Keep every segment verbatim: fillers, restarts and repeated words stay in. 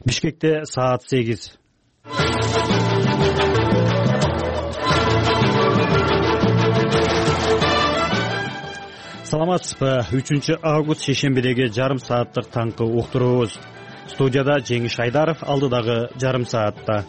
Бишкекте саат сегиз. Саламатсызбы? үчүнчү август шейшембидеги жарым сааттык таңкы уктуруубуз. Студияда Жеңиш Айдаров, алдыдагы жарым саатта.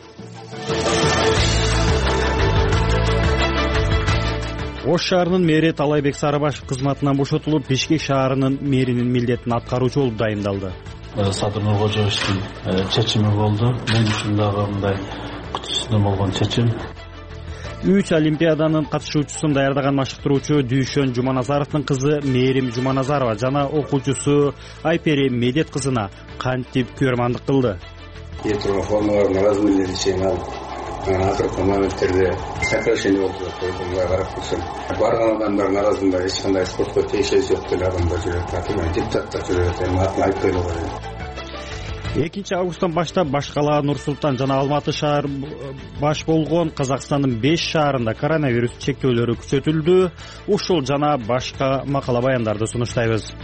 Ош шаарынын мэри Талайбек Сарыбашев кызматынан бошотулуп, Бишкек шаарынын мэринин милдетин аткаруучу болуп дайындалды. Садыр Нуркожоевдун чечими болду. Мен үчүн дагы мындай күтүүсүндө болгон чечим. Үч олимпиаданын катышуучусун даярдаган машыктыруучу Дүйшөн Жуманазаровдун кызы Мээрим Жуманазарова жана окуучусу Айпери Медет кызына кантип көрмандык кылды. Этурган формалардын размерлерин чейин алып, азыркы моменттерде сокращение болду деп койдум, мындай карап көрсөм. Барган адамдардын арасында эч кандай спортко тиешеси жок деле адамдар жүрөт, атымен депутаттар жүрөт, эми атын айтпай эле коеюн. экинчи августтан баштап Башкала, Нур-Султан жана Алматы шаар баш болгон Казакстандын беш шаарында коронавирус чектөөлөрү күчөтүлдү. Ушул жана башка макала баяндарды сунуштайбыз.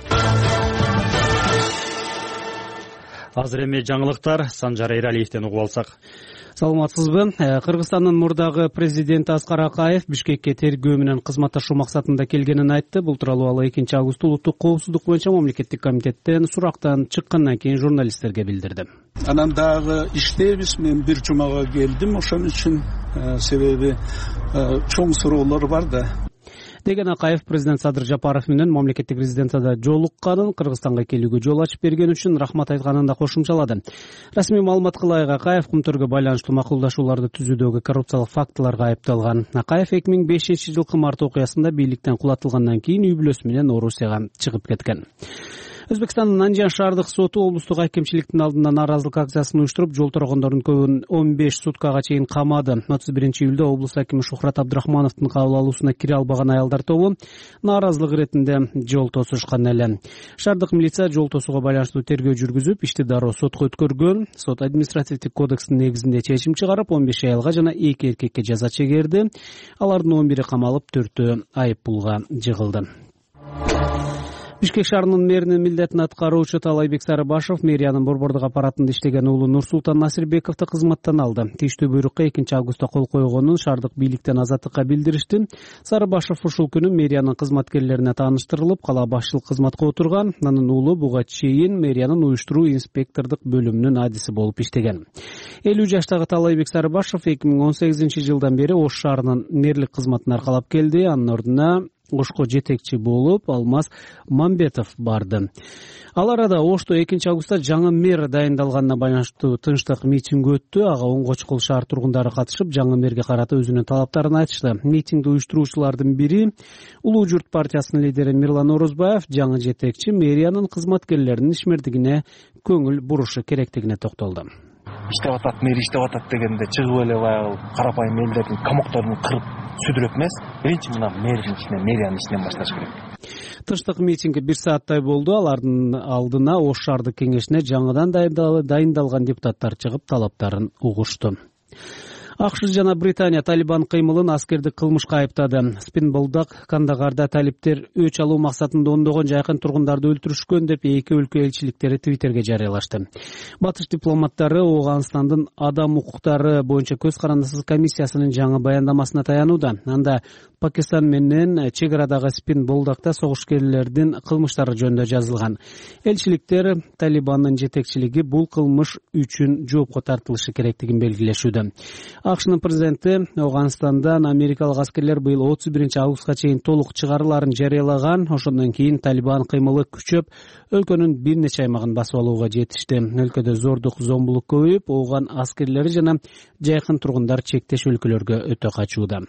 Азыр эми жаңылыктар Санжар Эралиевден угуп алсак. Саламатсызбы? Кыргызстандын мурдагы президенти Аскар Акаев Бишкекке тергөө менен кызматташуу максатында келгенин айтты. Бул тууралуу ал экинчи августта улуттук коопсуздук боюнча мамлекеттик комитеттен сурактан чыккандан кийин журналисттерге билдирди. Анан дагы иштейбиз, мен бир жумага келдим, ошон үчүн себеби чоң суроолор бар да. Деген Акаев президент Садыр Жапаров менен мамлекеттик резиденцияда жолукканын, Кыргызстанга келүүгө жол ачып берген үчүн рахмат айтканын да кошумчалады. Расмий маалымат кылайык, Акаев кумтөргө байланыштуу макулдашууларды түзүүдөгү коррупциялык фактыларга айыпталган. Акаев эки миң бешинчи жылкы март окуясында бийликтен кулатылгандан кийин үй бүлөсү менен Орусияга чыгып кеткен. Өзбекстандын Нанжан шаардык соту облустук акимчиликтин алдында нааразылык акциясын уюштуруп, жол тургондордун көбүн он беш суткага чейин камады. отуз биринчи июлда облус акими Шухрат Абдрахмановдун кабыл алуусуна кире албаган аялдар тобу нааразылык иретинде жол тосушкан эле. Шаардык милиция жол тосууга байланыштуу тергөө жүргүзүп, ишти дароо сотко өткөргөн. Сот административдик кодекстин негизинде чечим чыгарып, он беш аялга жана эки эркекке жаза чегерди. Алардын он бири камалып, төртөө айып пулга жыгылды. Бишкек шаарынын мэринин милдетин аткаруучу Талайбек Сарыбашев мэриянын борбордук аппаратында иштеген уулу Нурсултан Насирбековду кызматтан алды. Тийиштүү буйрукка экинчи августта кол койгонун шаардык бийликтен азаттыкка билдиришти. Сарыбашев ушул күнү мэриянын кызматкерлерине тааныштырылып, кала башчылык кызматка отурган. Анын уулу буга чейин мэриянын уюштуруу инспектордук бөлүмүнүн адиси болуп иштеген. элүү жаштагы Талайбек Сарыбашев эки миң он сегизинчи жылдан бери Ош шаарынын мэрлик кызматын аркалап келди. Анын ордуна Ошко жетекчи болуп Алмаз Мамбетов барды. Ал арада Ошто экинчи августта жаңы мэр дайындалганына байланыштуу тынчтык митинг өттү. Ага Оңгочкул шаар тургундары катышып, жаңы мэрге карата өзүнүн талаптарын айтышты. Митингди уюштуруучулардын бири Улуу журт партиясынын лидери Мирлан Орозбаев жаңы жетекчи мэриянын кызматкерлеринин ишмердигине көңүл бурушу керектигине токтолду. Иштеп атат, мэр иштеп атат дегенде чыгып эле баягы карапайым элдердин комокторун кырып сүдүрөт эмес. Биринчи мына мэрдин ичинен, мэриянын ичинен башташ керек. Тынчтык митинги бир сааттай болду. Алардын алдына Ош шаардык кеңешине жаңыдан дайындалган депутаттар чыгып талаптарын угушту. АКШ жана Британия Талибан кыймылын аскердик кылмышка айыптады. Спинболдак Кандагарда талиптер өч алуу максатында ондогон жайкын тургундарды өлтүрүшкөн деп эки өлкө элчиликтери Твиттерге жарыялашты. Батыш дипломаттары Ооганстандын адам укуктары боюнча көз карандысыз комиссиясынын жаңы баяндамасына таянууда. Анда Пакистан менен чек арадагы Спинболдакта согушкерлердин кылмыштары жөнүндө жазылган. Элчиликтер Талибандын жетекчилиги бул кылмыш үчүн жоопко тартылышы керектигин белгилешүүдө. АКШнын президенти Ооганстандан америкалык аскерлер быйыл отуз биринчи августка чейин толук чыгарыларын жарыялаган. Ошондон кийин Талибан кыймылы күчөп, өлкөнүн бир нече аймагын басып алууга жетишти. Өлкөдө зордук, зомбулук көбөйүп, Ооган аскерлери жана жайкын тургундар чектеш өлкөлөргө өтө качууда.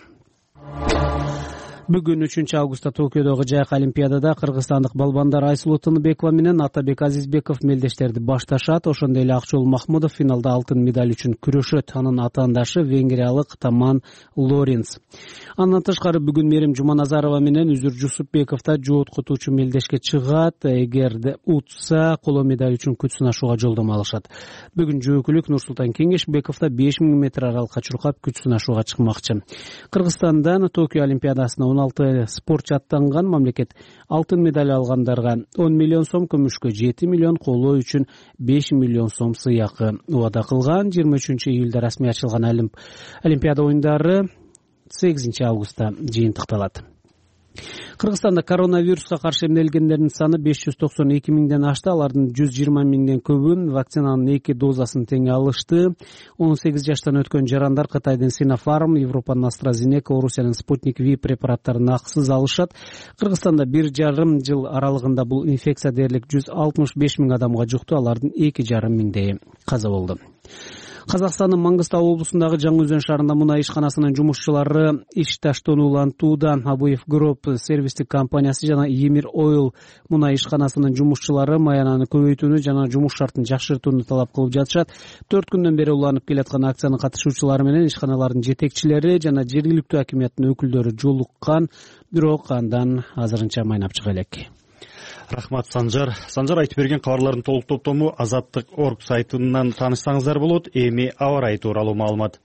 Бүгүн үчүнчү августта Токиодогу жайкы олимпиадада кыргызстандык балбандар Айсулуу Тыныбекова менен Атабек Азизбеков мелдештерди башташат. Ошондой эле Акчол Махмудов финалда алтын медаль үчүн күрөшөт. Анын атаандашы венгриялык Таман Лоренц. Андан тышкары бүгүн Мээрим Жуманазарова менен Үзүр Жусупбеков да жооткутуучу мелдешке чыгат. Эгерде утса, коло медаль үчүн күч сынашууга жолдомо алышат. Бүгүн жөөкүлүк Нурсултан Кеңешбеков да беш миң метр аралыкка чуркап күч сынашууга чыкмакчы. Кыргызстандан Токио олимпиадасына он алты спортчу аттанган. Мамлекет алтын медаль алгандарга он миллион сом, күмүшкө жети миллион, колоо үчүн беш миллион сом сыйакы убада кылган. жыйырма үчүнчү июлда расмий ачылган Олимпиада оюндары сегизинчи августта жыйынтыкталат. Кыргызстанда коронавируска каршы эмделгендердин саны беш жүз токсон эки миңден ашты. Алардын жүз жыйырма миңден көбүн вакцинанын эки дозасын тең алышты. он сегиз жаштан өткөн жарандар Кытайдын Sinopharm, Европанын AstraZeneca, Орусиянын Sputnik V препараттарын акысыз алышат. Кыргызстанда бир жарым жыл аралыгында бул инфекция дээрлик жүз алтымыш беш миң адамга жукту. Алардын эки жарым миңдейи каза болду. Казакстандын Маңгыстау облусундагы Жаңы Өзөн шаарында мунай ишканасынын жумушчулары иш таштоонуулантууда. Абуев Group сервистик компаниясы жана Emir Oil мунай ишканасынын жумушчулары маянаны көбөйтүүнү жана жумуш шартын жакшыртууну талап кылып жатышат. төрт күндөн бери уланып келаткан акциянын катышуучулары менен ишканалардын жетекчилери жана жергиликтүү акимияттын өкүлдөрү жолуккан, бирок андан азырынча майнап чыга элек. Рахмат, Санжар. Санжар айтып берген кабарлардын толук топтому азаттык точка орг сайтынан таанышсаңыздар болот. Эми аба ырайы тууралуу маалымат.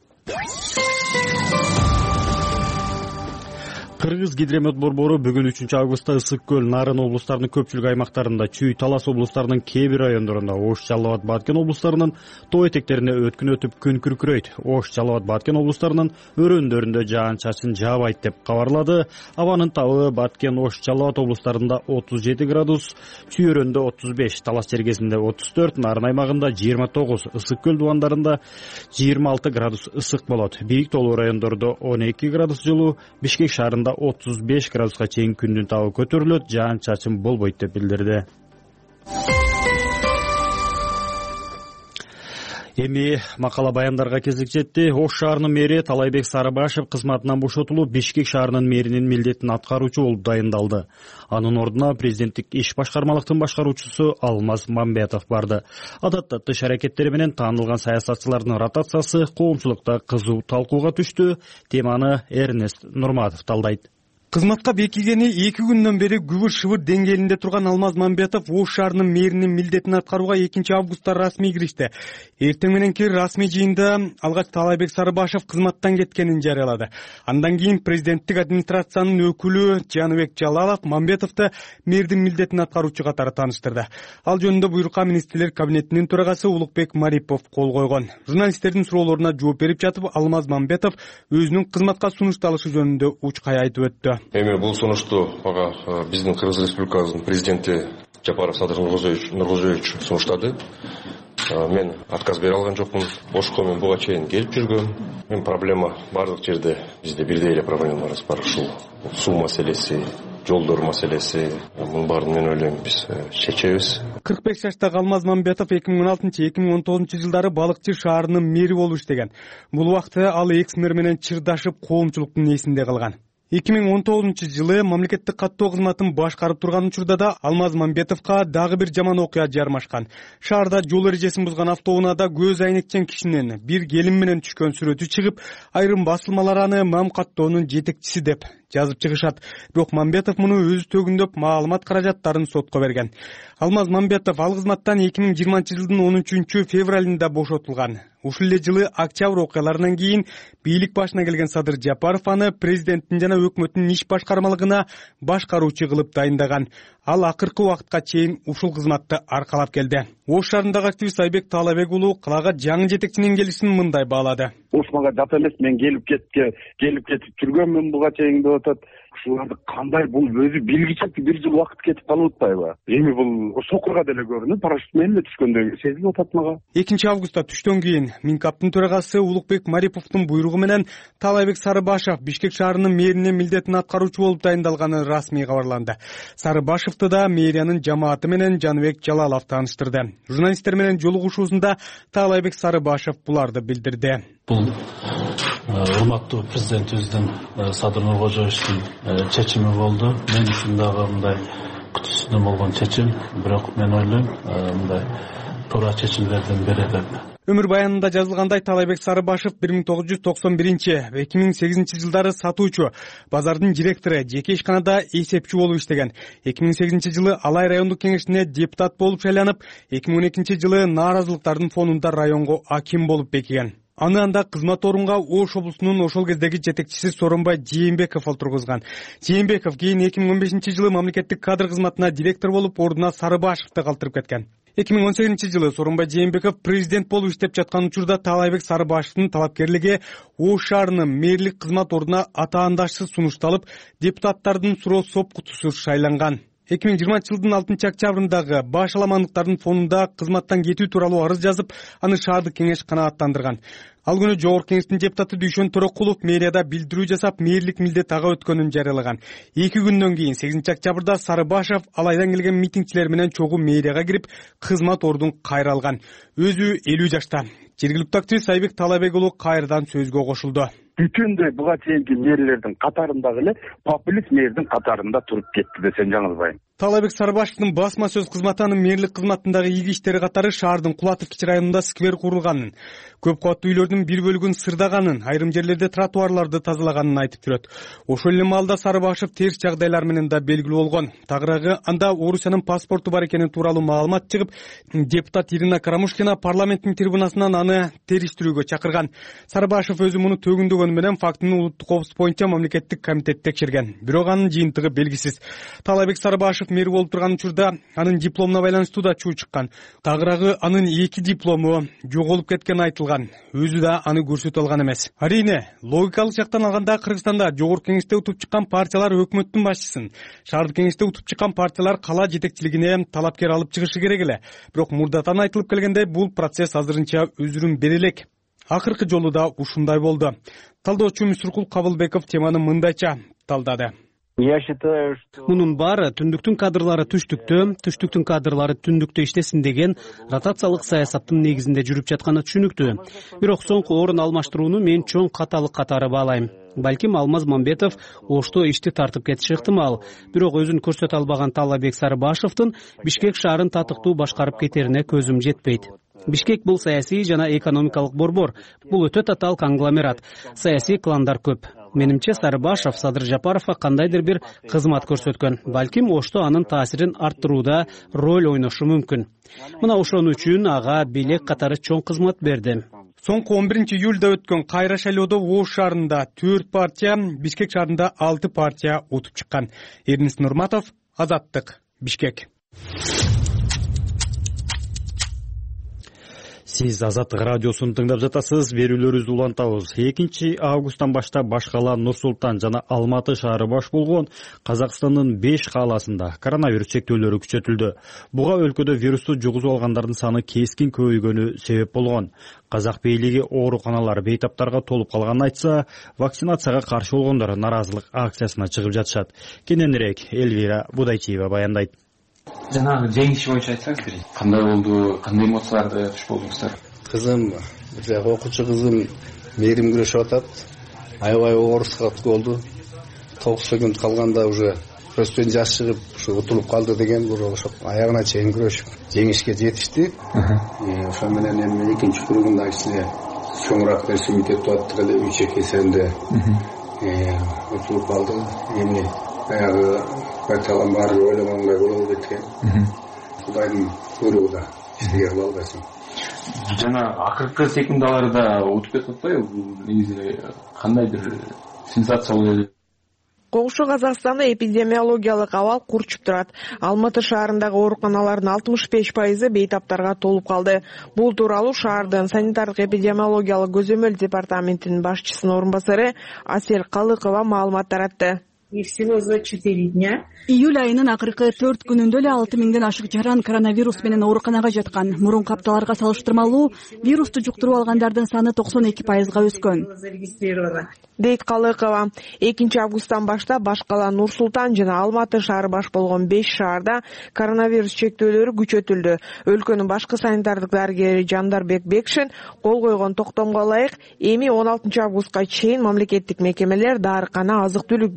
Кыргыз гидромет борбору бүгүн үчүнчү августта Ысык көл, Нарын облустарынын көпчүлүк аймактарында, Чүй, Талас облустарынын кээ бир райондорунда, Ош, Жалал Абад, Баткен облустарынын тоо этектерине өткүн өтүп күн күркүрөйт. Ош, Жалал Абад, Баткен облустарынын өрөөндөрүндө жаан-чачын жаабайт деп кабарлады. Абанын табы Баткен, Ош, Жалал Абад облустарында отуз жети градус, Чүй өрөөндө отуз беш, Талас чергесинде отуз төрт, Нарын аймагында жыйырма тогуз, Ысык көл дубандарында жыйырма алты градус ысык болот. Бийик тоолуу райондордо он эки градус жылуу, Бишкек шаарында отуз беш градуска чейин күндүн табы көтөрүлөт, жаан-чачын болбойт деп билдирди. Эми макала баяндарга кезек жетти. Ош шаарынын мэри Талайбек Сарыбашев кызматынан бошотулуп, Бишкек шаарынын мэринин милдетин аткаруучу болуп дайындалды. Анын ордуна президенттик иш башкармалыктын башкаруучусу Алмаз Мамбетов барды. Адатта тыш аракеттери менен таанылган саясатчылардын ротациясы коомчулукта кызуу талкууга түштү. Теманы Эрнест Нурматов талдайт. Кызматка бекигени эки күндөн бери күбүр шыбыр деңгээлинде турган Алмаз Мамбетов Ош шаарынын мэринин милдетин аткарууга экинчи августта расмий киришти. Эртең мененки расмий жыйында алгач Талайбек Сарыбашев кызматтан кеткенин жарыялады. Андан кийин президенттик администрациянын өкүлү Жаныбек Жалалов Мамбетовду мэрдин милдетин аткаруучу катары тааныштырды. Ал жөнүндө буйрукка министрлер кабинетинин төрагасы Улукбек Марипов кол койгон. Журналисттердин суроолоруна жооп берип жатып, Алмаз Мамбетов өзүнүн кызматка сунушталышы жөнүндө учкай айтып өттү. Эми бул сунушту ага биздин Кыргыз Республикасынын президенти Жапаров Садыр Нуркожоевич сунуштады. Мен отказ бере алган жокмун. Ошко мен буга чейин келип жүргөм. Мен проблема бардык жерде бизде бирдей эле проблемаларыбыз бар. Ушул суу маселеси, жолдор маселеси, мунун баарын мен ойлойм биз чечебиз. кырк беш жаштагы Алмаз Мамбетов эки миң он алтынчы эки миң он тогузунчу жылдары Балыкчы шаарынын мэри болуп иштеген. Бул убакта ал экс-мэр менен чырдашып коомчулуктун эсинде калган. эки миң он тогузунчу жылы мамлекеттик каттоо кызматын башкарып турган учурда да Алмаз Мамбетовго дагы бир жаман окуя жармашкан. Шаарда жол эрежесин бузган автоунаада көз айнекчен кишинин бир келин менен түшкөн сүрөтү чыгып, айрым басылмалар аны мам каттоонун жетекчиси деп жазып чыгышат. Бирок Мамбетов муну өзү төгүндөп маалымат каражаттарын сотко берген. Алмаз Мамбетов ал кызматтан эки миң жыйырманчы жылдын он үчүнчү февралында бошотулган. Ушул эле жылы октябрь окуяларынан кийин бийлик башына келген Садыр Жапаров аны президенттин жана өкмөттүн иш башкармалыгына башкаруучу кылып дайындаган. Ал акыркы убакытка чейин ушул кызматты аркалап келди. Ош шаарындагы активист Айбек Таалабек уулу калаага жаңы жетекчинин келишин мындай баалады. Ушмага жат эмес, мен келип кетке, келип кетип жүргөнмүн буга чейин деп атат. Ушуларды кандай бул өзү билгиче бир жыл убакыт кетип калып атпайбы? Эми бул сокурга деле көрүнүп, парашют менен эле түшкөндөй сезилип атат мага. экинчи августта түштөн кийин Минкаптын төрагасы Улукбек Мариповдун буйругу менен Талайбек Сарыбашев Бишкек шаарынын мэринин милдетин аткаруучу болуп дайындалганы расмий кабарланды. Сарыбашевду да мэриянын жамааты менен Жаныбек Жалалов тааныштырды. Журналисттер менен жолугушуусунда Талайбек Сарыбашев буларды билдирди. Бул урматтуу президентибиздин Садыр Нуркожоевичтин чечими болду. Мен үчүн дагы мындай күтүүсүндө болгон чечим, бирок мен ойлойм мындай туура чечимдердин бири деп. Өмүр баянында жазылгандай, Талайбек Сарыбашев бир миң тогуз жүз токсон биринчи эки миң сегизинчи жылдары сатуучу, базардын директору, жеке ишканада эсепчи болуп иштеген. эки миң сегизинчи жылы Алай райондук кеңешине депутат болуп шайланып, эки миң он экинчи жылы нааразылыктардын фонунда районго аким болуп бекиген. Аны анда кызмат орунга Ош облусунун ошол кездеги жетекчиси Сооронбай Жээнбеков олтургузган. Жээнбеков кийин эки миң он бешинчи жылы мамлекеттик кадр кызматына директор болуп, ордуна Сарыбашевди калтырып кеткен. эки миң он сегизинчи жылы Сооронбай Жээнбеков президент болуп иштеп жаткан учурда Таалайбек Сарыбашевдин талапкерлиги Ош шаарынын мэрлик кызмат ордуна атаандашсыз сунушталып, депутаттардын суроо соп кутусуз шайланган. эки миң жыйырманчы жылдын алтынчы октябрындагы баш аламандыктардын фонунда кызматтан кетүү тууралуу арыз жазып, аны шаардык кеңеш канааттандырган. Ал күнү Жогорку кеңештин депутаты Дүйшөн Төрөкулов мэрияда билдирүү жасап, мэрлик милдет ага өткөнүн жарыялаган. эки күндөн кийин сегизинчи октябрда Сарыбашев алайдан келген митингчилер менен чогуу мэрияга кирип, кызмат ордун кайра алган. Өзү элүү жашта. Жергиликтүү активист Айбек Талабек уулу кайрадан сөзгө кошулду. Бүтүндөй буга чейинки мэрлердин катарындагы эле популист мэрдин катарында туруп кетти десем жаңылбайм. Талабек Сарыбашевдин басма сөз кызматы анын мэрлик кызматындагы ийги иштери катары шаардын Кулатовки районунда сквер курулганын, көп кабаттуу үйлөрдүн бир бөлүгүн сырдаганын, айрым жерлерде тротуарларды тазалаганын айтып жүрөт. Ошол эле маалда Сарыбашев терс жагдайлар менен да белгилүү болгон. Тагыраагы анда Орусиянын паспорту бар экени тууралуу маалымат чыгып, депутат Ирина Карамушкина парламенттин трибунасынан аны териштирүүгө чакырган. Сарыбашев өзү муну төгүндөгөнү менен фактыны улуттук коопсуздук боюнча мамлекеттик комитет текшерген. Бирок анын жыйынтыгы белгисиз. Талабек Сарыбашев мэр болуп турган учурда анын дипломуна байланыштуу да чуу чыккан. Тагыраагы анын эки диплому жоголуп кеткени айтылган. Өзү да аны көрсөтө алган эмес. Арийне, логикалык жактан алганда Кыргызстанда Жогорку кеңеште утуп чыккан партиялар өкмөттүн башчысын, шаардык кеңеште утуп чыккан партиялар кала жетекчилигине талапкер алып чыгышы керек эле. Бирок мурдатан айтылып келгендей, бул процесс азырынча өзүрүн бере элек. Акыркы жолу да ушундай болду. Талдоочу Мүсүркул Кабылбеков теманы мындайча талдады. Я считаю, что мунун баары түндүктүн кадрлары түштүктө, түштүктүн кадрлары түндүктө иштесин деген ротациялык саясаттын негизинде жүрүп жатканы түшүнүктүү. Бирок соңку орун алмаштырууну мен чоң каталык катары баалайм. Балким Алмаз Мамбетов Ошто ишти тартып кетиши ыктымал. Бирок өзүн көрсөтө албаган Талабек Сарыбашевдин Бишкек шаарын татыктуу башкарып кетерине көзүм жетпейт. Бишкек бул саясий жана экономикалык борбор. Бул өтө татаал конгломерат. Саясий кландар көп. Менимче Сарыбашев Садыр Жапаровго кандайдыр бир кызмат көрсөткөн. Балким Ошто анын таасирин арттырууда роль ойношу мүмкүн. Мына ошон үчүн ага бийлик катары чоң кызмат берди. Соңку он биринчи июлда өткөн кайра шайлоодо Ош шаарында төрт партия, Бишкек шаарында алты партия утуп чыккан. Эрнис Нурматов, Азаттык, Бишкек. Сиз Азаттык радиосун тыңдап жатасыз. Берүүлөрүбүздү улантабыз. экинчи августтан баштап баш кала Нур Султан жана Алматы шаары баш болгон Казакстандын беш кааласында коронавирус чектөөлөрү күчөтүлдү. Буга өлкөдө вирусту жугузуп алгандардын саны кескин көбөйгөнү себеп болгон. Казак бийлиги ооруканалар бейтаптарга толуп калганын айтса, вакцинацияга каршы болгондор наразылык акциясына чыгып жатышат. Кененирээк Элвира Будайчиева баяндайт. Жанагы жеңиш боюнча айтсаңыз, кандай болду, кандай эмоцияларда туш болдуңуздар? Кызым, бир жак окуучу кызым мээрим күрөшүп атат. Аябай оорусуга болду. тогуз секунд калганда уже көстөн жаш чыгып, ушу утулуп калды деген бир ошо аягына чейин күрөшүп жеңишке жетишти. Ошо менен эми экинчи кругунда ичине чоңураак нерсе кетип аттык эле үч эки эсебинде утулуп калды. Эми аягы Байталам бары ойлогонгой болуп кеткен. Кудайдын буйругу да иштеге кыла албайсың. Жана акыркы секундаларда утуп кетип атпайбы? Негизи кандайдыр сенсация болду. Коңшу Казакстанда эпидемиологиялык абал курчуп турат. Алматы шаарындагы ооруканалардын алтымыш беш пайызы бейтаптарга толуп калды. Бул тууралуу шаардын санитардык эпидемиологиялык көзөмөл департаментинин башчысынын орун басары Асель Калыкова маалымат таратты. И всего за четыре дня. Июль айынын акыркы төрт күнүндө эле алты миңден ашык жаран коронавирус менен ооруканага жаткан. Мурунку апталарга салыштырмалуу вирусту жуктуруп алгандардын саны токсон эки пайызга өскөн. Дейт Калыкова. экинчи августтан баштап баш кала Нур Султан жана Алматы шаары баш болгон беш шаарда коронавирус чектөөлөрү күчөтүлдү. Өлкөнүн башкы санитардык дарыгери Жандарбек Бекшин кол койгон токтомго ылайык эми он алтынчы августка чейин мамлекеттик мекемелер, дарыкана, азык-түлүк дүкөндөрдөн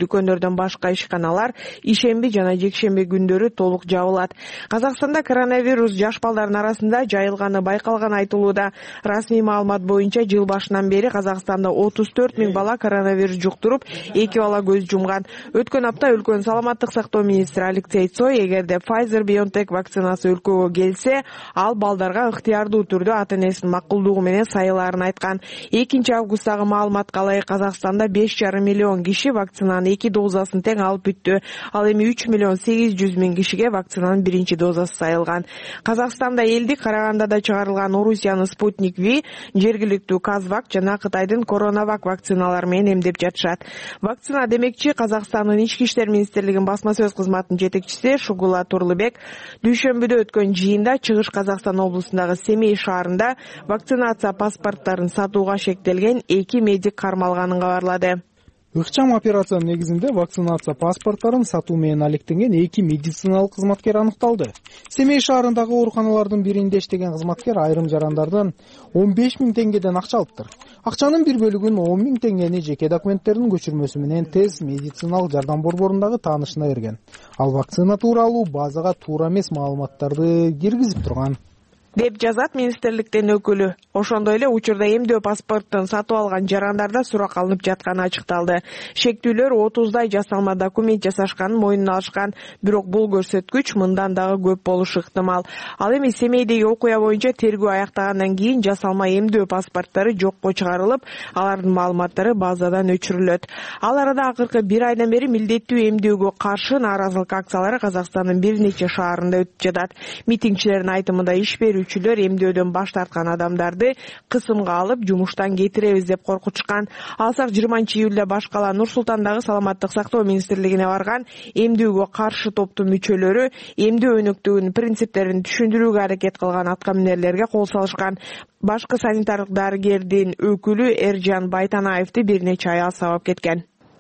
эмдөөдөн башка ишканалар ишемби жана жекшемби күндөрү толук жабылат. Казакстанда коронавирус жаш балдардын арасында жайылганы байкалганы айтылууда. Расмий маалымат боюнча жыл башынан бери Казакстанда отуз төрт миң бала коронавирус жуктуруп, эки бала көз жумган. Өткөн апта өлкөнүн саламаттык сактоо министри Алексей Цой эгерде Pfizer-BioNTech вакцинасы өлкөгө келсе, ал балдарга ыктыярдуу түрдө ата-энесинин макулдугу менен сайылаарын айткан. экинчи августтагы маалыматка ылайык Казакстанда беш жарым миллион киши вакцинанын эки дозасын тең алып бүттү. Ал эми үч миллион сегиз жүз миң кишиге вакцинанын биринчи дозасы сайылган. Казакстанда элдик Карагандада чыгарылган Орусиянын Спутник Ви, жергиликтүү Казвак жана Кытайдын Коронавак вакциналары менен эмдеп жатышат. Вакцина демекчи Казакстандын ички иштер министрлигинин басма сөз кызматынын жетекчиси Шугула Турлубек дүйшөмбүдө өткөн жыйында Чыгыш Казакстан облусундагы Семей шаарында вакцинация паспорттарын сатууга шектелген эки медик кармалганын кабарлады. Ыкчам операциянын негизинде вакцинация паспорттарын сатуу менен алектенген эки медициналык кызматкер аныкталды. Семей шаарындагы ооруканалардын биринде иштеген кызматкер айрым жарандардан он беш миң теңгеден акча алыптыр. Акчанын бир бөлүгүн он миң теңгени жеке документтердин көчүрмөсү менен тез медициналык жардам борборундагы таанышына берген. Ал вакцина тууралуу базага туура эмес маалыматтарды киргизип турган деп жазат министрликтин өкүлү. Ошондой эле учурда эмдөө паспортун сатып алган жарандарда сурак алынып жатканы ачыкталды. Шектүүлөр отуздай жасалма документ жасашканын мойнуна алышкан, бирок бул көрсөткүч мындан дагы көп болушу ыктымал. Ал эми Семейдеги окуя боюнча тергөө аяктагандан кийин жасалма эмдөө паспорттары жокко чыгарылып, алардын маалыматтары базадан өчүрүлөт. Ал арада акыркы бир айдан бери милдеттүү эмдөөгө каршы нааразылык акциялары Казакстандын бир нече шаарында өтүп жатат. Митингчилердин айтымында иш берүү эмдөөдөн баш тарткан адамдарды кысымга алып жумуштан кетиребиз деп коркутушкан. Алсак жыйырманчы июлда баш кала Нур Султандагы саламаттык сактоо министрлигине барган эмдөөгө каршы топтун мүчөлөрү эмдөө өнөктүгүнүн принциптерин түшүндүрүүгө аракет кылган аткаминерлерге кол салышкан. Башкы санитардык дарыгердин өкүлү Эржан Байтанаевди бир нече аял сабап кеткен.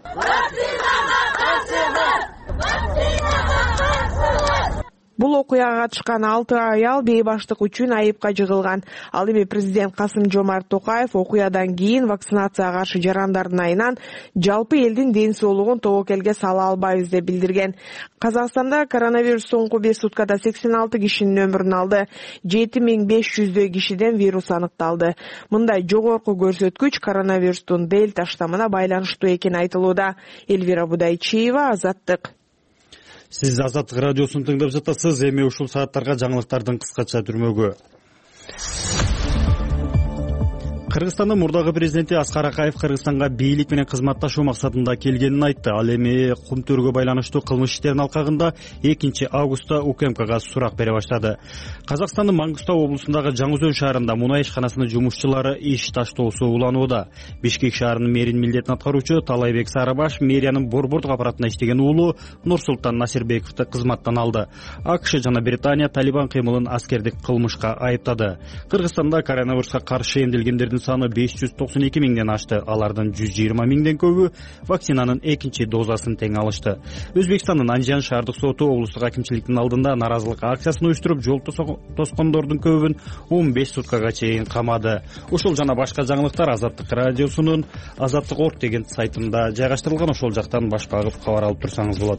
Бул окуяга катышкан алты аял бейбаштык үчүн айыпка жыгылган. Ал эми президент Касым Жомарт Токаев окуядан кийин вакцинацияга каршы жарандардын айынан жалпы элдин ден соолугун тобокелге сала албайбыз деп билдирген. Казакстанда коронавирус соңку беш суткада сексен алты кишинин өмүрүн алды. жети миң беш жүздөй кишиден вирус аныкталды. Мындай жогорку көрсөткүч коронавирустун дельта штаммына байланыштуу экени айтылууда. Элвира Будайчиева, Азаттык. Сиз Азаттык радиосун тыңдап жатасыз. Эми ушул сааттарга жаңылыктардын кыскача түрмөгү. Кыргызстандын мурдагы президенти Аскар Акаев Кыргызстанга бийлик менен кызматташуу максатында келгенин айтты. Ал эми Кумтөргө байланыштуу кылмыш иштеринин алкагында экинчи августта УКМКга сурак бере баштады. Казакстандын Маңгыстау облусундагы Жаңы Өзөн шаарында мунай ишканасынын жумушчулары иш таштоосу уланууда. Бишкек шаарынын мэринин милдетин аткаруучу Талайбек Сарыбаш мэриянын борбордук аппаратына иштеген уулу Нурсултан Насирбековду кызматтан алды. АКШ жана Британия Талибан кыймылын аскердик кылмышка айыптады. Кыргызстанда коронавируска каршы эмделгендердин саны беш жүз токсон эки миңден ашты. Алардын жүз жыйырма миңден көбү вакцинанын экинчи дозасын тең алышты. Өзбекстандын Анжан шаардык соту облустук акимчиликтин алдында наразылык акциясын уюштуруп, жол тоскондордун көбүн он беш суткага чейин камады. Ушул жана башка жаңылыктар Азаттык радиосунун Азаттык орг деген сайтында жайгаштырылган. Ошол жактан баш багып кабар алып турсаңыз болот.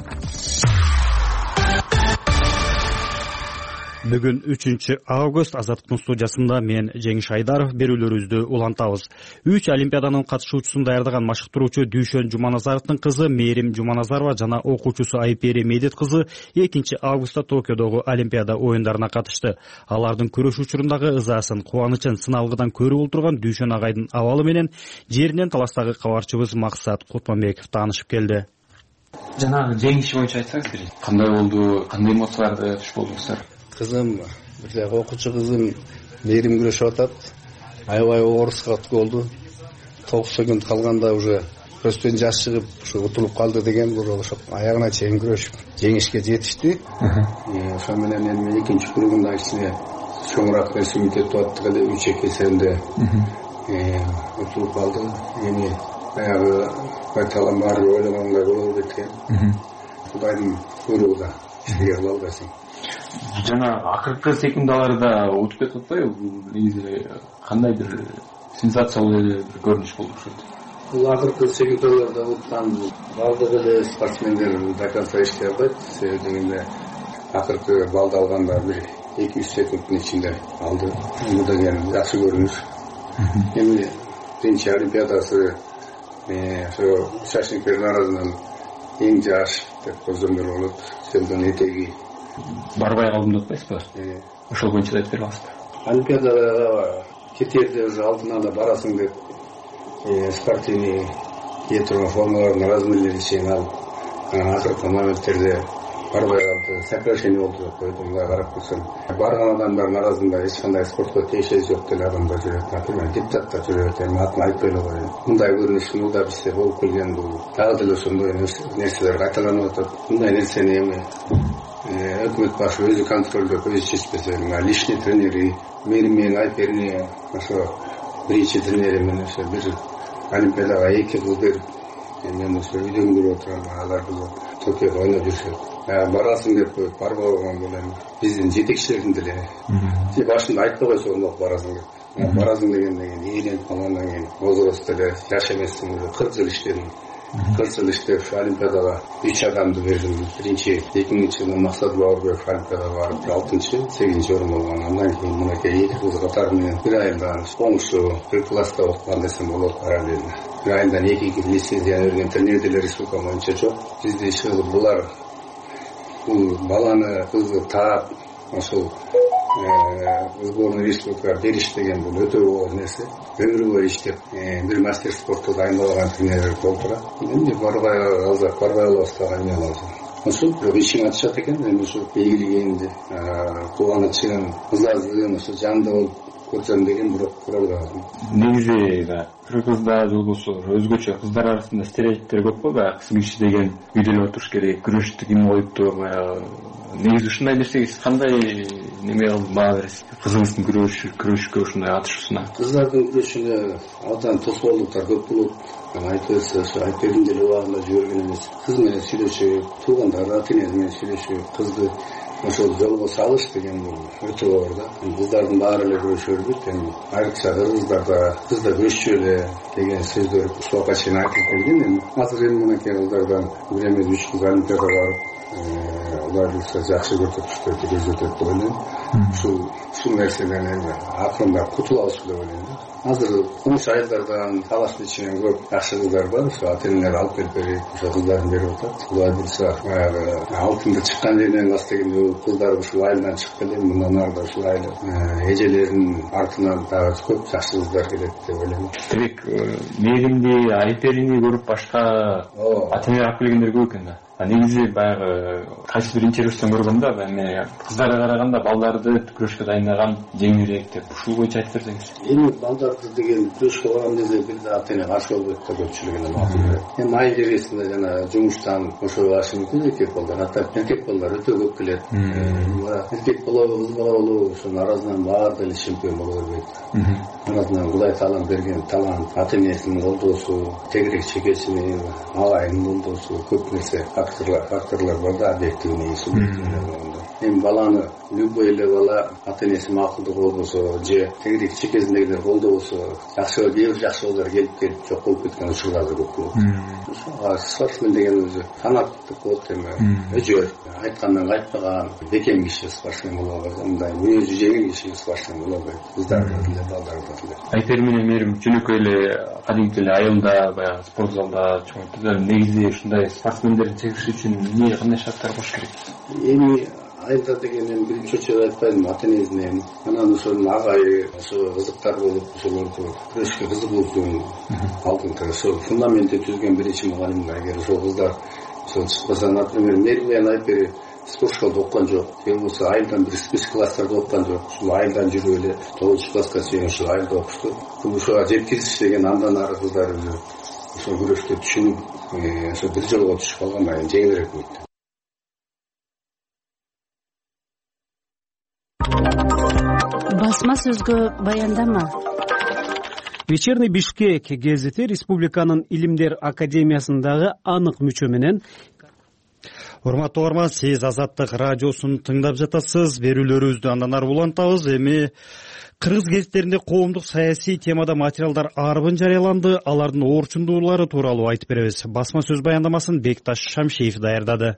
Бүгүн үчүнчү август. Азаттыктын студиясында мен Жеңиш Айдаров. Берүүлөрүбүздү улантабыз. үч олимпиаданын катышуучусун даярдаган машыктыруучу Дүйшөн Жуманазаровдун кызы Мээрим Жуманазарова жана окуучусу Айпери Медет кызы экинчи августта Токиодогу олимпиада оюндарына катышты. Алардын күрөш учурундагы ызаасын, кубанычын сыналгыдан көрүп отурган Дүйшөн агайдын абалы менен жеринен таластагы кабарчыбыз Максат Кутманбеков таанышып келди. Жанагы жеңиши боюнча айтсаңыз бир. Кандай болду? Кандай эмоцияларда туш болдуңуздар? Кызым, бир жак окуучу кызым Мээрим күрөшүп атат. Аябай орусга болду. тогуз секунд калганда уже көстөн жаш чыгып, ушу утулуп калды деген бул ошо аягына чейин күрөшүп жеңишке жетишти. Ошо менен эми экинчи кругунда кичине чоңураак нерсе кетип аттык эле үч эки эсебинде утулуп калды. Эми баягы байталам баары ойлогонгой боло кеткен. Кудайдын буйругу да ишке кыла албайсың. Жана акыркы секундаларда утуп кетип атпайбы? Негизи кандай бир сенсациялуу эле бир көрүнүш болду ошол. бул акыркы чемпиондордо уткан баардык эле спортсмендер до конца иштей албайт. Себеби дегенде акыркы балды алганда бир эки үч секундтун ичинде алды. Бул деген жакшы көрүнүш. Эми биринчи олимпиадасы ошо участниктердин арасынан эң жаш деп көздөмдөр болот. Жылдын этеги барбай калдым деп атпайсызбы? Ошол боюнча айтып бере аласызбы? Олимпиадага кетерде уже алдын ала барасың деп спортивный кие турган формалардын размерлери чейин алып, акыркы моменттерде барбай калды, сокращение болду деп койду. Мындай карап көрсөм, барган адамдардын арасында эч кандай спортко тиешеси жок деле адамдар жүрөт. Например, депутаттар жүрөт. Эми атын айтпай эле коеюн. Мындай көрүнүш мурда бизде болуп келген, бул дагы деле ошондой нерселер кайталанып атат. Мындай нерсени эми өкмөт башы өзү контролдоп, өзү чечпесе, мына лишний тренери, мери менен айперни ошо биринчи тренери менен ошо бир олимпиадага эки кыз берип, мен ошо үйдөн көрүп отурам, алар Токиого ойноп жүрүшөт. Барасың деп коюп, барбай койгон бул эми биздин жетекчилердин деле. Же башында айтпай койсо болмок барасың деп. Барасың дегенден кийин ийренип калгандан кийин возраст деле жаш эмессиң, кырк жыл иштедим. кырк жыл иштеп олимпиадага үч адамды бердим. Биринчи эки миңинчи жылы Максат Баурбеков олимпиадага барып алтынчы, сегизинчи орун болгон. Андан кийин мынакей эки кыз катары менен бир айдан оңуштуу бир класста окуган десем болот параллельно. Бир айдан эки лицензия берген тренер деле республика боюнча жок. Бизде иши кылып булар бул баланы кызды таап ошол сборный республикага бериш деген бул өтө оор нерсе. Өмүр бою иштеп бир мастер спортто дайындалган тренерлер толтурат. Эми барбай калсак, барбай калбастан эмне кылабыз? Ошол бирок ишин атышат экен. Эми ошо ийгилигинде кубанычын, ызазын ошо жанында болуп көрсөм деген бирок куралган. Негизи кыргызда же болбосо өзгөчө кыздар арасында стереотиптер көп го, баягы кыз киши деген үйдө эле отуруш керек, күрөштү ким коюпту, баягы негизи ушундай нерсеге сиз кандай неме кылып баа бересиз? Кызыңыздын күрөш күрөшкө ушундай атышуусуна. Кыздардын күрөшүнө абдан тоскоолдуктар көп болот. Айтып ошо айпердин деле убагында жиберген эмес. Кыз менен сүйлөшүп, туугандар ата-энеси менен сүйлөшүп, кызды ошол жолго салыш деген бул өтө оор да. Кыздардын баары эле күрөшө бербейт. Эми айрыкча кыргыздарда кыз да күрөшчү эле деген сөздөр ушуга чейин айтылып келген. Эми азыр эми мынакей кыздардан бир эме үч кыз олимпиадага барып, улар жакшы көрсөтүштөрдү көрсөтөт деп ойлойм. Ушул ушул нерседен эми акырындап кутула алыш деп ойлойм да. Азыр комуш айылдардан талаштын ичинен көп жакшы кыздар бар, ошо ата-энелер алып келип берип, ошо кыздарын берип атат. Кудай буйрса, баягы алтынды чыккан жеринен бас дегенде кыздар ушул айылдан чыгып келет, мындан арыда ушул айыл эжелеринин артынан дагы көп жакшы кыздар келет деп ойлойм. Тирек мээримди, айперини көрүп башка ата-эне алып келгендер көп экен да. Негизи баягы кайсы бир интервьюсун көргөмдө, эми кыздарга караганда балдарды күрөшкө дайындаган жеңилирээк деп ушул боюнча айтып берсеңиз. Эми балдарды деген күрөшкө барган кезде бир да ата-эне каршы болбойт да көпчүлүгүнө макул. Эми айыл жересинде жана жумуштан ошо башы мүмкүн эркек балдар, ата эркек балдар өтө көп келет. Эркек болобу, кыз бала болобу, ошонун арасынан баары деле чемпион боло бербейт. Арасынан Кудай таалам берген талант, ата-энесинин колдоосу, тегерек чекесинин, алайынын колдоосу, көп нерсе факторлар, факторлар бар да, объективный негизи. Эми баланы любой эле бала ата-энеси макулдугу болбосо, же тегерек чекесиндегилер колдобосо, жакшы кээ бир жакшы балдар келип келип жок болуп кеткен учурлар да көп болот. Ошо спортсмен деген өзү фанаттык болот эми, өжөр айткандан кайтпаган бекем киши спортсмен боло алат. Мындай өзү жеңил киши спортсмен боло албайт. Кыздар да деле, балдар да деле. Айпер менен мээрим жөнөкөй эле кадимки эле айылда, баягы спорт залда чоңойтуп, негизи ушундай спортсмендерди чегиш үчүн эмне кандай шарттар коюш керек? Эми айылда деген эми биринчи очередь айтпайм, ата-энесинен, анан ошонун агайы, ошо кызыктар болуп, ошолорду күрөшкө кызыгуусун алдыңкы ошо фундаментти түзгөн биринчи мугалимдер. Эгер ошол кыздар ошол чыкпаса, например, мери менен айпери спорт школада окуган жок, же болбосо айылдан бир специ класстарда окуган жок, ушул айылдан жүрүп эле тогузунчу класска чейин ушул айылда окушту. Бул ошого жеткизиш деген андан ары кыздар өзү ошол күрөшкө түшүнүп, ошо бир жолго түшүп калгандан кийин жеңилирээк болот. Басма сөзгө баяндама. Вечерний Бишкек гезити республиканын Илимдер академиясындагы анык мүчө менен. Урматтуу угарман, сиз Азаттык радиосун тыңдап жатасыз. Берүүлөрүбүздү андан ары улантабыз. Эми Кыргыз гезиттеринде коомдук саясий темада материалдар арбын жарыяланды. Алардын орчундуулары тууралуу айтып беребиз. Басма сөз баяндамасын Бекташ Шамшиев даярдады.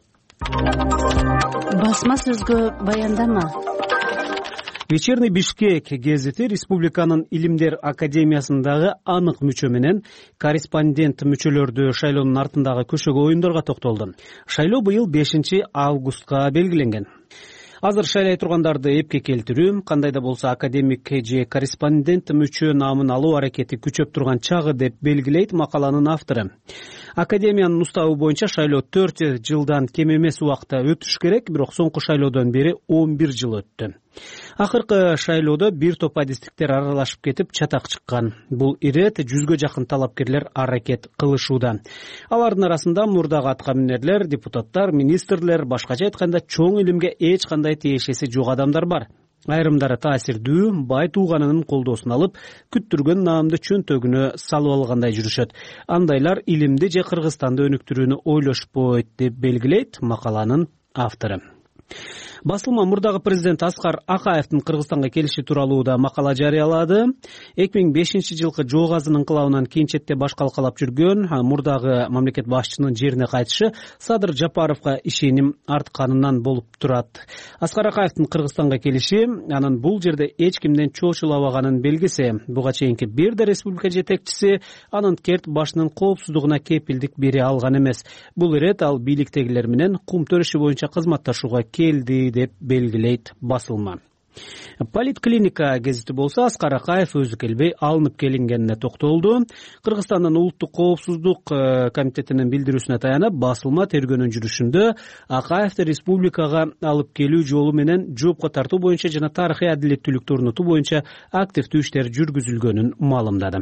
Басма сөзгө баяндама. Вечерний Бишкек гезити республиканын Илимдер академиясындагы анык мүчө менен корреспондент мүчөлөрдү шайлоонун артындагы көшөгө оюндарга токтолду. Шайлоо быйыл бешинчи августка белгиленген. Азыр шайлай тургандарды эпке келтирүү, кандай да болсо академик же корреспондент мүчө наамын алуу аракети күчөп турган чагы деп белгилейт макаланын автору. Академиянын уставы боюнча шайлоо төрт жылдан кем эмес убакта өтүш керек, бирок соңку шайлоодон бери он бир жыл өттү. Акыркы шайлоодо бир топ адистиктер аралашып кетип чатак чыккан. Бул ирет жүзгө жакын талапкерлер аракет кылышууда. Алардын арасында мурдагы аткаминерлер, депутаттар, министрлер, башкача айтканда чоң илимге эч кандай тиешеси жок адамдар бар. Айрымдары таасирдүү, бай тууганынын колдоосун алып, күттүргөн наамды чөнтөгүнө салып алгандай жүрүшөт. Андайлар илимди же Кыргызстанды өнүктүрүүнү ойлошпойт деп белгилейт макаланын автору. Басылма мурдагы президент Аскар Акаевдин Кыргызстанга келиши тууралуу да макала жарыялады. эки миң бешинчи жылкы жоо газынын инкылабынан кийин четте баш калкалап жүргөн мурдагы мамлекет башчынын жерине кайтышы Садыр Жапаровго ишеним артканынан болуп турат. Аскар Акаевдин Кыргызстанга келиши анын бул жерде эч кимден чоочулабаганын белгиси. Буга чейинки бир да республика жетекчиси анын керт башынын коопсуздугуна кепилдик бере алган эмес. Бул ирет ал бийликтегилер менен кум төрөшү боюнча кызматташууга келди деп белгилейт басылма. Политклиника гезити болсо Аскар Акаев өзү келбей алынып келингенине токтолду. Кыргызстандын улуттук коопсуздук комитетинин билдирүүсүнө таянып, басылма тергөөнүн жүрүшүндө Акаевди республикага алып келүү жолу менен жоопко тартуу боюнча жана тарыхый адилеттүүлүктү орнотуу боюнча активдүү иштер жүргүзүлгөнүн маалымдады.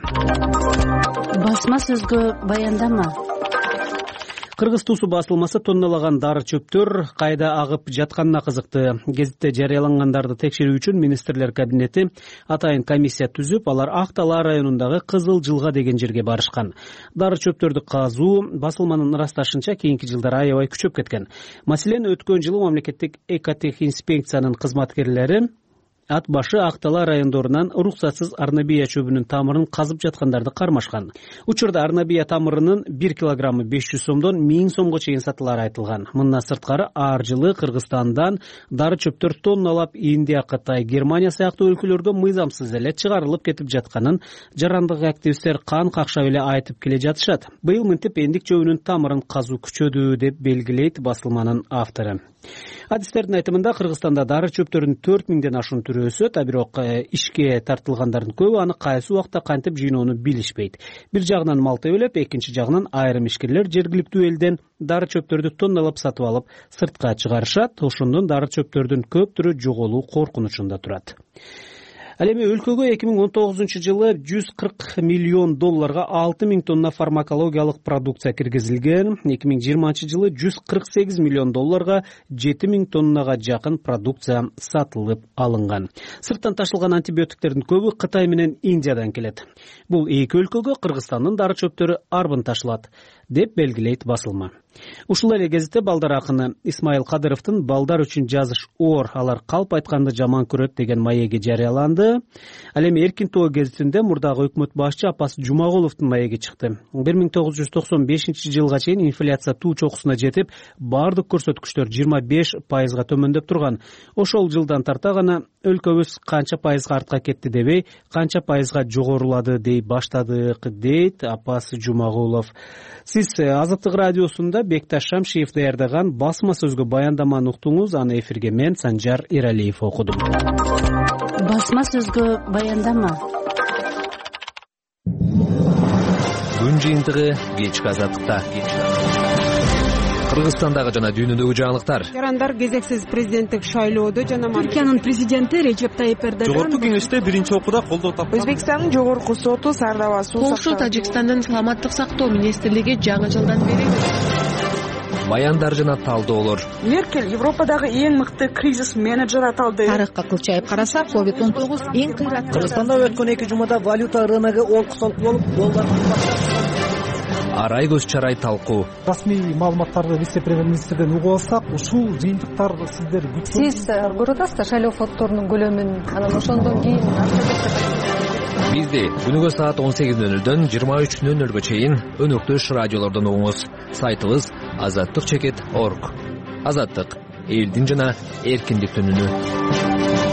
Басма сөзгө баяндама. Кыргыз туусу басылмасы тонналаган дары чөптөр кайда агып жатканына кызыкты. Гезитте жарыялангандарды текшерүү үчүн министрлер кабинети атайын комиссия түзүп, алар Ак Талаа районундагы Кызыл Жылга деген жерге барышкан. Дары чөптөрдү казуу басылманын ырасташынча кийинки жылдары аябай күчөп кеткен. Маселен, өткөн жылы мамлекеттик экотехинспекциянын кызматкерлери ат башы Ак Талаа райондорунан уруксатсыз арнабия чөбүнүн тамырын казып жаткандарды кармашкан. Учурда арнабия тамырынын бир килограммы беш жүз сомдон миң сомго чейин сатылары айтылган. Мындан сырткары ар жылы Кыргызстандан дары чөптөр тонналап Индия, Кытай, Германия сыяктуу өлкөлөргө мыйзамсыз эле чыгарылып кетип жатканын жарандык активисттер кан какшап эле айтып келе жатышат. Быйыл мынтип эндик чөбүнүн тамырын казуу күчөдү деп белгилейт басылманын автору. Адистердин айтымында Кыргызстанда дары чөптөрүнүн төрт миңден ашуун түрү өсөт, а бирок ишке тартылгандардын көбү аны кайсы убакта кантип жыйноону билишпейт. Бир жагынан мал тебелеп, экинчи жагынан айрым ишкерлер жергиликтүү элден дары чөптөрдү тонналап сатып алып сыртка чыгарышат. Ошондон дары чөптөрдүн көп түрү жоголуу коркунучунда турат. Ал эми өлкөгө эки миң он тогузунчу жылы жүз кырк миллион долларга алты миң тонна фармакологиялык продукция киргизилген. эки миң жыйырманчы жылы жүз кырк сегиз миллион долларга жети миң тоннага жакын продукция сатылып алынган. Сырттан ташылган антибиотиктердин көбү Кытай менен Индиядан келет. Бул эки өлкөгө Кыргызстандын дары чөптөрү арбын ташылат деп белгилейт басылма. Ушул эле кезекте балдар акыны Исмаил Кадыровдун балдар үчүн жазыш оор, алар калп айтканды жаман көрөт деген маеги жарыяланды. Ал эми Эркин тоо гезитинде мурдагы өкмөт башчы Апас Жумагуловдун маеги чыкты. бир миң тогуз жүз токсон бешинчи жылга чейин инфляция туу чокусуна жетип, бардык көрсөткүчтөр жыйырма беш пайызга төмөндөп турган. Ошол жылдан тарта гана өлкөбүз канча пайызга артка кетти дебей, канча пайызга жогорулады дей баштадык, дейт Апас Жумагулов. Сиз Азаттык радиосунда Бекташ Шамшиев даярдаган басма сөзгө баяндаманы уктуңуз, аны эфирге мен Санжар Иралиев окудум. Басма сөзгө баяндама. Күн жыйынтыгы кечки Азаттыкта. Кыргызстандагы жана дүйнөдөгү жаңылыктар. Жарандар кезексиз президенттик шайлоодо жана Түркиянын президенти Режеп Тайип Эрдоган жогорку кеңеште биринчи окууда колдоо тапкан. Өзбекстандын жогорку соту Сардава суу Полша Тажикстандын саламаттык сактоо министрлиги жаңы жылдан бери баяндар жана талдоолор. Меркель Европадагы эң мыкты кризис менеджер аталды. Тарыхка кылчайып караса, ковид он тогуз эң кыйраттуу. Кыргызстанда өткөн эки жумада валюта рыногу олкусолук болуп, доллар арай көз чарай талкуу. Расмий маалыматтарды вице премьер-министрден угуп алсак, ушул жыйынтыктар сиздер сиз көрүп атасызбы шайлоо фонддорунун көлөмүн, анан ошондон кийин бизди күнүгө саат он сегиз нөл нөлдөн жыйырма үч нөл нөлгө чейин өнөктөш радиолордон угуңуз. Сайтыбыз азаттык чекит орг. Азаттык элдин жана эркиндиктин үнү.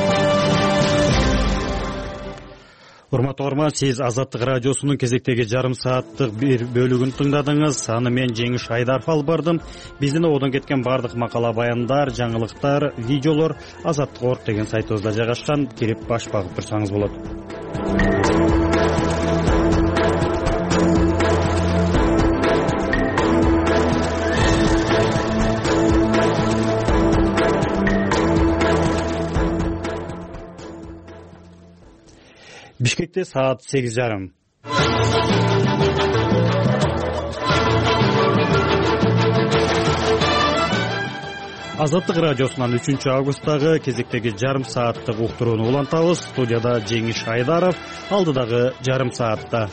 Урматтуу угарман, сиз Азаттык радиосунун кезектеги жарым сааттык бир бөлүгүн тыңдадыңыз. Аны мен Жеңиш Айдаров алып бардым. Биздин одон кеткен бардык макала, баяндар, жаңылыктар, видеолор азаттык орг деген сайтыбызда жайгашкан. Кирип баш багып турсаңыз болот. Бишкекте саат сегиз жарым. Азаттык радиосунан үчүнчү августтагы кезектеги жарым сааттык уктурууну улантабыз. Студияда Жеңиш Айдаров, алдыдагы жарым саатта.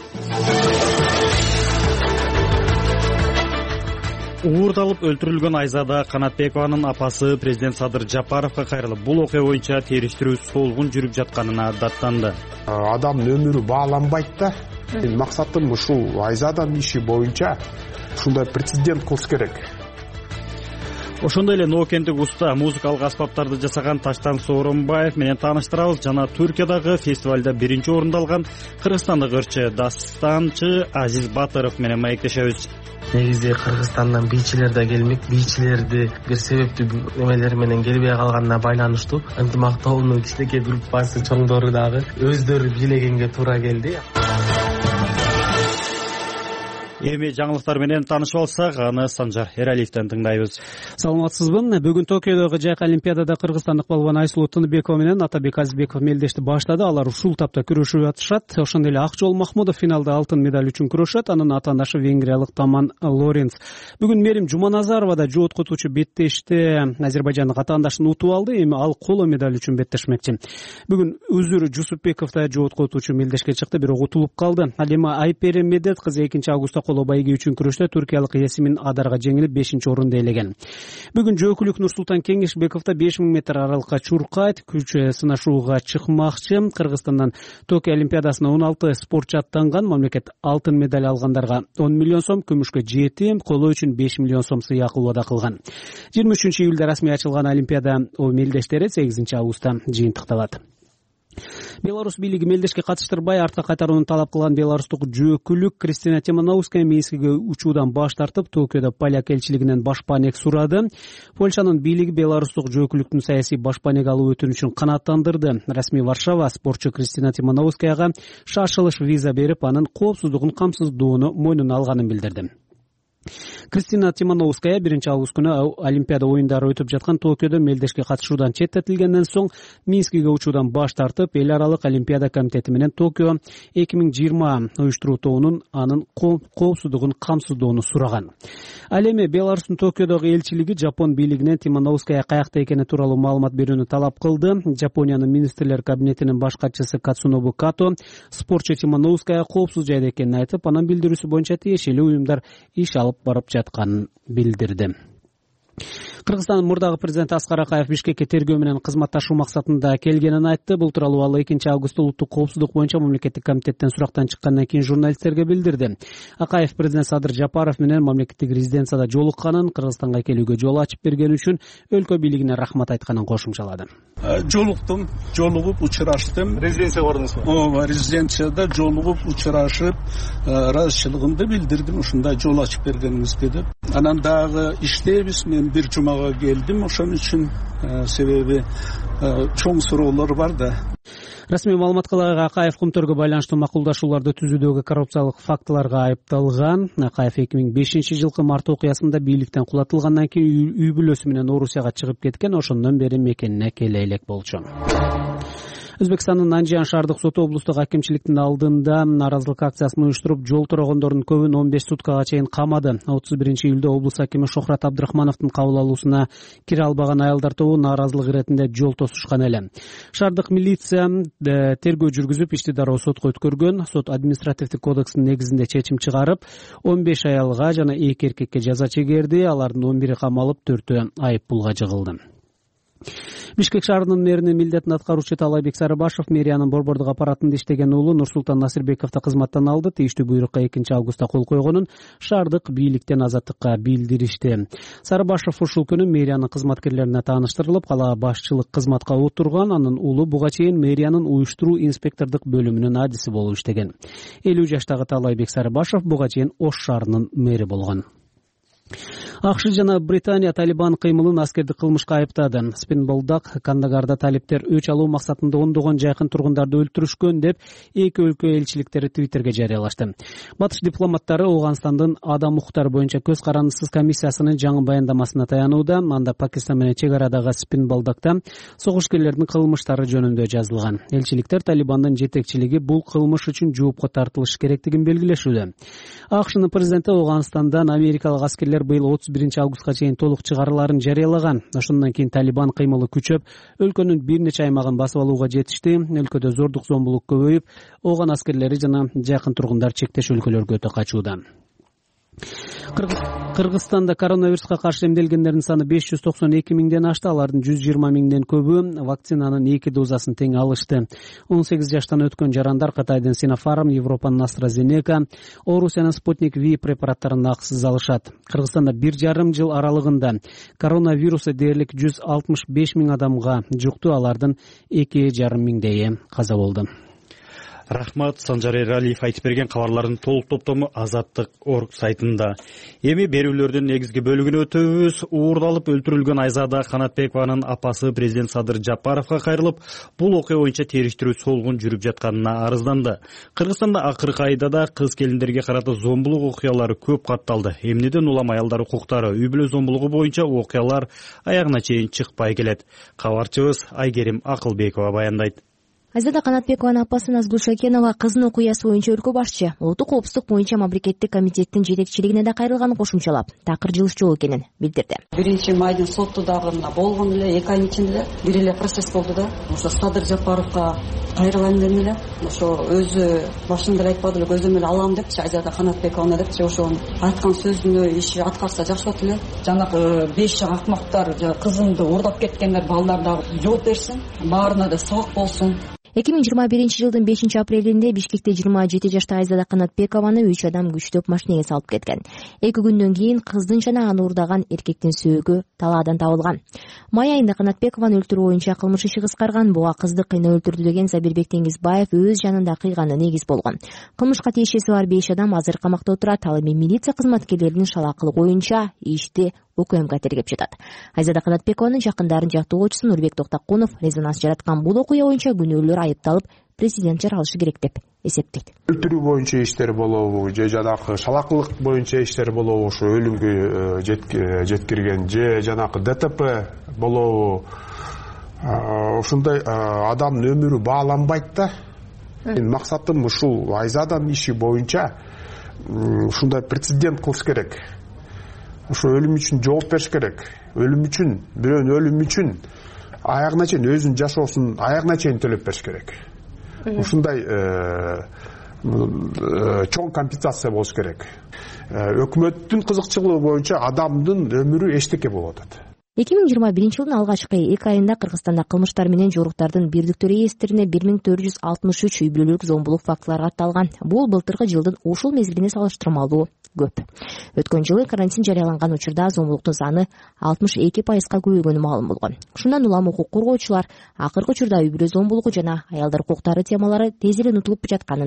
Уурдалып өлтүрүлгөн Айзада Канатбекованын апасы президент Садыр Жапаровго кайрылып, бул окуя боюнча териштирүү солгун жүрүп жатканына даттанды. Адамдын өмүрү бааланбайт да. Максатым ушул Айзаданын иши боюнча ушундай прецедент кылыш керек. Ошондой эле ноокенттик уста музыкалык аспаптарды жасаган Таштан Сооронбаев менен тааныштырабыз. Жана Түркиядагы фестивалда биринчи орунду алган кыргызстандык ырчы, дастанчы Азиз Батыров менен маектешебиз. Негизи Кыргызстандан бийчилер да келмек, бийчилерди бир себептүү эмелер менен келбей калганына байланыштуу. Ынтымактоонун кичинекей группасы чоңдору дагы өздөрү бийлегенге туура келди. Эми жаңылыктар менен таанышып алсак, аны Санжар Эралиевден тыңдайбыз. Саламатсызбы? Бүгүн Токиодогу жайкы олимпиадада кыргызстандык балбан Айсулуу Тыныбекова менен Атабек Азизбеков мелдешти баштады. Алар ушул тапта күрөшүп атышат. Ошондой эле Акжол Махмудов финалда алтын медаль үчүн күрөшөт. Анын атаандашы венгриялык Таман Лоренц. Бүгүн Мерим Жуманазарова да жооткотуучу беттеште Азербайжандык атаандашын утуп алды. Эми ал коло медаль үчүн беттешмекчи. Бүгүн Үзүр Жусупбеков да жооткотуучу мелдешке чыкты, бирок утулуп калды. Ал эми Айпери Медет кызы экинчи августта коло байги үчүн күрөштө туркиялык Ясимин Адарга жеңилип бешинчи орунду ээлеген. Бүгүн жөөкүлүк Нурсултан Кеңешбеков да беш миң метр аралыкка чуркайт, күч сынашууга чыкмакчы. Кыргызстандан Токио олимпиадасына он алты спортчу аттанган. Мамлекет алтын медаль алгандарга он миллион сом, күмүшкө жети, коло үчүн беш миллион сом сыйакы убада кылган. жыйырма үчүнчү июлда расмий ачылган олимпиада мелдештери сегизинчи августта жыйынтыкталат. Беларусь бийлиги мелдешке катыштырбай артка кайтарууну талап кылган беларустук жөөкүлүк Кристина Тимановская Минскиге учуудан баш тартып, Токиодо поляк элчилигинен башпанек сурады. Польшанын бийлиги беларустук жөөкүлүктүн саясий башпанек алуу өтүнүчүн канааттандырды. Расмий Варшава спортчу Кристина Тимановскаяга шашылыш виза берип, анын коопсуздугун камсыздоону мойнуна алганын билдирди. Кристина Тимановская биринчи август күнү Олимпиада оюндары өтүп жаткан Токиодо мелдешке катышуудан четтетилгенден соң Минскиге учуудан баш тартып, эл аралык Олимпиада комитети менен Токио эки миң жыйырма уюштуруу тобунун анын коопсуздугун камсыздоону сураган. Ал эми Беларустун Токиодогу элчилиги Жапон бийлигинен Тимановская каякта экени тууралуу маалымат берүүнү талап кылды. Жапониянын министрлер кабинетинин баш катчысы Кацунобу Като спортчу Тимановская коопсуз жайда экенин айтып, анын билдирүүсү боюнча тиешелүү уюмдар иш алып барып жатканын билдирди. Кыргызстандын мурдагы президенти Аскар Акаев Бишкекке тергөө менен кызматташуу максатында келгенин айтты. Бул тууралуу ал экинчи августта улуттук коопсуздук боюнча мамлекеттик комитеттен сурактан чыккандан кийин журналисттерге билдирди. Акаев президент Садыр Жапаров менен мамлекеттик резиденцияда жолукканын, Кыргызстанга келүүгө жол ачып бергени үчүн өлкө бийлигине рахмат айтканын кошумчалады. Жолуктум, жолугуп учураштым. Резиденцияга бардыңызбы? Ооба, резиденцияда жолугуп учурашып, ыраазычылыгымды билдирдим, ушундай жол ачып бергениңизге деп. Анан дагы иштейбиз, мен бир жумага келдим, ошон үчүн себеби чоң суроолор бар да. Расмий маалыматка ылайык Акаев Кумтөргө байланыштуу макулдашууларды түзүүдөгү коррупциялык фактыларга айыпталган. Акаев эки миң бешинчи жылкы март окуясында бийликтен кулатылгандан кийин үй бүлөсү менен Орусияга чыгып кеткен, ошондон бери мекенине келе элек болчу. Өзбекстандын Анжиан шаардык соту облустук акимчиликтин алдында нааразылык акциясын уюштуруп жол турагандардын көбүн он беш суткага чейин камады. отуз биринчи июлда облус акими Шохрат Абдрахмановдун кабыл алуусуна кире албаган аялдар тобу нааразылык иретинде жол тосушкан эле. Шаардык милиция тергөө жүргүзүп ишти дароо сотко өткөргөн. Сот административдик кодекстин негизинде чечим чыгарып, он беш аялга жана эки эркекке жаза чегерди. Алардын он бири камалып, төртөө айып пулга жыгылды. Бишкек шаарынын мэринин милдетин аткаруучу Талайбек Сарыбашев мэриянын борбордук аппаратында иштеген уулу Нурсултан Насирбековду кызматтан алды. Тийиштүү буйрукка экинчи августта кол койгонун шаардык бийликтен Азаттыкка билдиришти. Сарыбашев ушул күнү мэриянын кызматкерлерине тааныштырылып, кала башчылык кызматка отурган. Анын уулу буга чейин мэриянын уюштуруу инспектордук бөлүмүнүн адиси болуп иштеген. элүү жаштагы Талайбек Сарыбашев буга чейин Ош шаарынын мэри болгон. АКШ жана Британия Талибан кыймылын аскердик кылмышка айыптады. Спинболдак Кандагарда талиптер өч алуу максатында ондогон жакын тургундарды өлтүрүшкөн деп эки өлкө элчиликтери Твиттерге жарыялашты. Батыш дипломаттары Ооганстандын адам укуктары боюнча көз карандысыз комиссиясынын жаңы баяндамасына таянууда. Анда Пакистан менен чек арадагы Спинболдакта согушкерлердин кылмыштары жөнүндө жазылган. Элчиликтер Талибандын жетекчилиги бул кылмыш үчүн жоопко тартылыш керектигин белгилешүүдө. АКШнын президенти Ооганстандан америкалык аскерлер быйыл отуз биринчи августка чейин толук чыгарыларын жарыялаган. Ошондон кийин Талибан кыймылы күчөп, өлкөнүн бир нече аймагын басып алууга жетишти. Өлкөдө зордук зомбулук көбөйүп, ооган аскерлери жана жакын тургундар чектеш өлкөлөргө өтө качууда. Кыргызстанда коронавируска каршы эмделгендердин саны беш жүз токсон эки миңден ашты. Алардын жүз жыйырма миңден көбү вакцинанын эки дозасын тең алышты. он сегиз жаштан өткөн жарандар Кытайдын Sinopharm, Европанын AstraZeneca, Орусиянын Sputnik V препараттарын акысыз алышат. Кыргызстанда бир жарым жыл аралыгында коронавирусу дээрлик жүз алтымыш беш миң адамга жукту. Алардын эки жарым миңдейи каза болду. Рахмат, Санжар Эралиев айтып берген кабарлардын толук топтому Азаттык орг сайтында. Эми берүүлөрдүн негизги бөлүгүнө өтөбүз. Уурдалып өлтүрүлгөн Айзада Канатбекованын апасы президент Садыр Жапаровго кайрылып, бул окуя боюнча териштирүү солгун жүрүп жатканына арызданды. Кыргызстанда акыркы айда да кыз келиндерге карата зомбулук окуялары көп катталды. Эмнеден улам аялдар укуктары үй бүлө зомбулугу боюнча окуялар аягына чейин чыкпай келет. Кабарчыбыз Айгерим Акылбекова баяндайт. Айзада Канатбекованын апасы Назгүл Шакенова кызынын окуясы боюнча өлкө башчы, улуттук коопсуздук боюнча мамлекеттик комитеттин жетекчилигине да кайрылганын кошумчалап, такыр жылыш жок экенин билдирди. Биринчи майдын соту дагы мына болгон эле, эки айдын ичинде эле бир эле процесс болду да. Ошо Садыр Жапаровго кайрылган эле, ошо өзү башында айтпады эле, көзөмөл эле алам депчи, Айзада Канатбековна депчи, ошонун айткан сөзүнө иши аткарса жакшы болот эле. Жанагы беш акмактар, кызымды уурдап кеткендер, балдар дагы жооп берсин, баарына да сабак болсун. эки миң жыйырма биринчи жылдын бешинчи апрелинде Бишкекте жыйырма жети жаштагы Айзада Канатбекованы үч адам күчтөп машинеге салып кеткен. эки күндөн кийин кыздын жана аны уурдаган эркектин сөөгү талаадан табылган. Май айында Канатбекованы өлтүрүү боюнча кылмыш иши кызгарган. Буга кызды кыйнап өлтүрдү деген Забирбек Теңизбаев өз жанында кыйганы негиз болгон. Кылмышка тиешеси бар беш адам азыр камакта отурат. Ал эми милиция кызматкерлеринин шалакылыгы боюнча ишти УКМК тергеп жатат. Айзада Канатбекованын жакындарын жактоочусу Нурбек Токтакунов резонанс жараткан бул окуя боюнча күнөөлөр айыпталып, президент жаралышы керек деп эсептейт. Өлтүрүү боюнча иштер болобу, же жанакы шалакылык боюнча иштер болобу, ошо өлүмгө жеткирген, же жанакы ДТП болобу, ошондой адамдын өмүрү бааланбайт да. Максатым ушул Айзаданын иши боюнча ушундай прецедент кылыш керек. Ошо өлүм үчүн жооп бериш керек. Өлүм үчүн, бирөөнүн өлүмү үчүн аягына чейин өзүнүн жашоосун аягына чейин төлөп бериш керек. Ушундай чоң компенсация болуш керек. Өкмөттүн кызыкчылыгы боюнча адамдын өмүрү эчтеке болуп атат. эки миң жыйырма биринчи жылдын алгачкы эки айында Кыргызстанда кылмыштар менен жоруктардын бирдиктүү реестрине бир миң төрт жүз алтымыш үч үй бүлөлүк зомбулук фактылары катталган. Бул былтыркы жылдын ушул мезгилине салыштырмалуу көп. Өткөн жылы карантин жарыяланган учурда зомбулуктун саны алтымыш эки пайызга көбөйгөнү маалым болгон. Ушундан улам укук коргоочулар акыркы учурда үй бүлө зомбулугу жана аялдар укуктары темалары тез эле унутулуп жатканына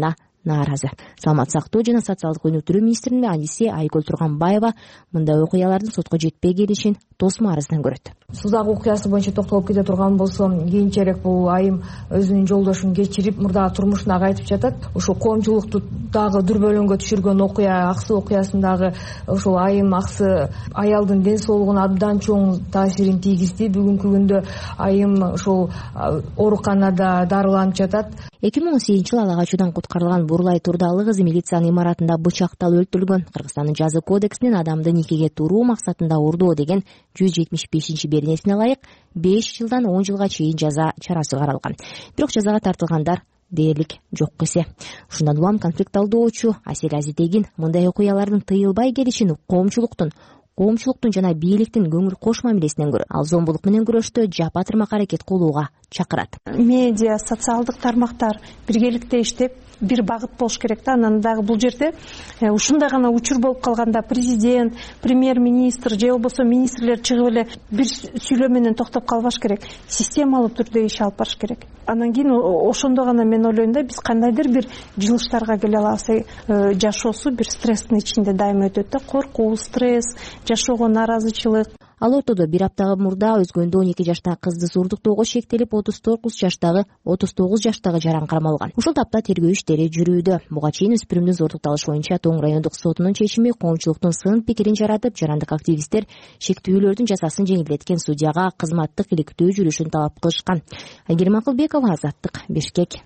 нааразы. Саламаттык сактоо жана социалдык өнүктүрүү министринин аниси Айгүл Турганбаева мындай окуялардын сотко жетпей келишин тосмо арыздан көрөт. Судагы окуясы боюнча токтолуп кете турган болсом, кийинчерээк бул айым өзүнүн жолдошун кечирип мурдагы турмушуна кайтып жатат. Ошол коомчулукту дагы дүрбөлөңгө түшүргөн окуя, аксы окуясындагы ошол айым аксы аялдын ден соолугуна абдан чоң таасирин тийгизди. Бүгүнкү күндө айым ошол ооруканада дарыланып жатат. эки миң он сегизинчи жылы ала качуудан куткарылган Бурлай Турдалы кызы милициянын имаратында бычакталып өлтүрүлгөн. Кыргызстандын жаза кодексинин адамды никеге туруу максатында урдоо деген жүз жетимиш бешинчи беренесине ылайык беш жылдан он жылга чейин жаза чарасы каралган. Бирок жазага тартылгандар дээрлик жок эсе. Ушундан улам конфликт алдоочу Асель Азитегин мындай окуялардын тыйылбай келишин коомчулуктун коомчулуктун жана бийликтин көңүл кош мамилесинен көрөт. Ал зомбулук менен күрөштө жапа тырмак аракет кылууга чакырат. Медиа, социалдык тармактар биргеликте иштеп бир багыт болуш керек да. Анан дагы бул жерде ушундай гана учур болуп калганда президент, премьер-министр же болбосо министрлер чыгып эле бир сүйлөө менен токтоп калбаш керек. Системалуу түрдө иш алып барыш керек. Анан кийин ошондо гана мен ойлойм да, биз кандайдыр бир жылыштарга келе алабыз. Жашоосу бир стресстин ичинде дайыма өтөт да, коркуу, стресс, жашоого нааразычылык. Ал ортодо бир аптага мурда Өзгөндө он эки жаштагы кызды сурдуктоого шектелип, отуз тогуз жаштагы отуз тогуз жаштагы жаран кармалган. Ушул тапта тергөө иштери жүрүүдө. Буга чейин өспүрүмдүн зордукталышы боюнча Тоң райондук сотунун чечими коомчулуктун сын пикирин жаратып, жарандык активисттер шектүүлөрдүн жазасын жеңилдеткен судьяга кызматтык иликтөө жүрүшүн талап кылышкан. Айгерим Акылбекова, Азаттык, Бишкек.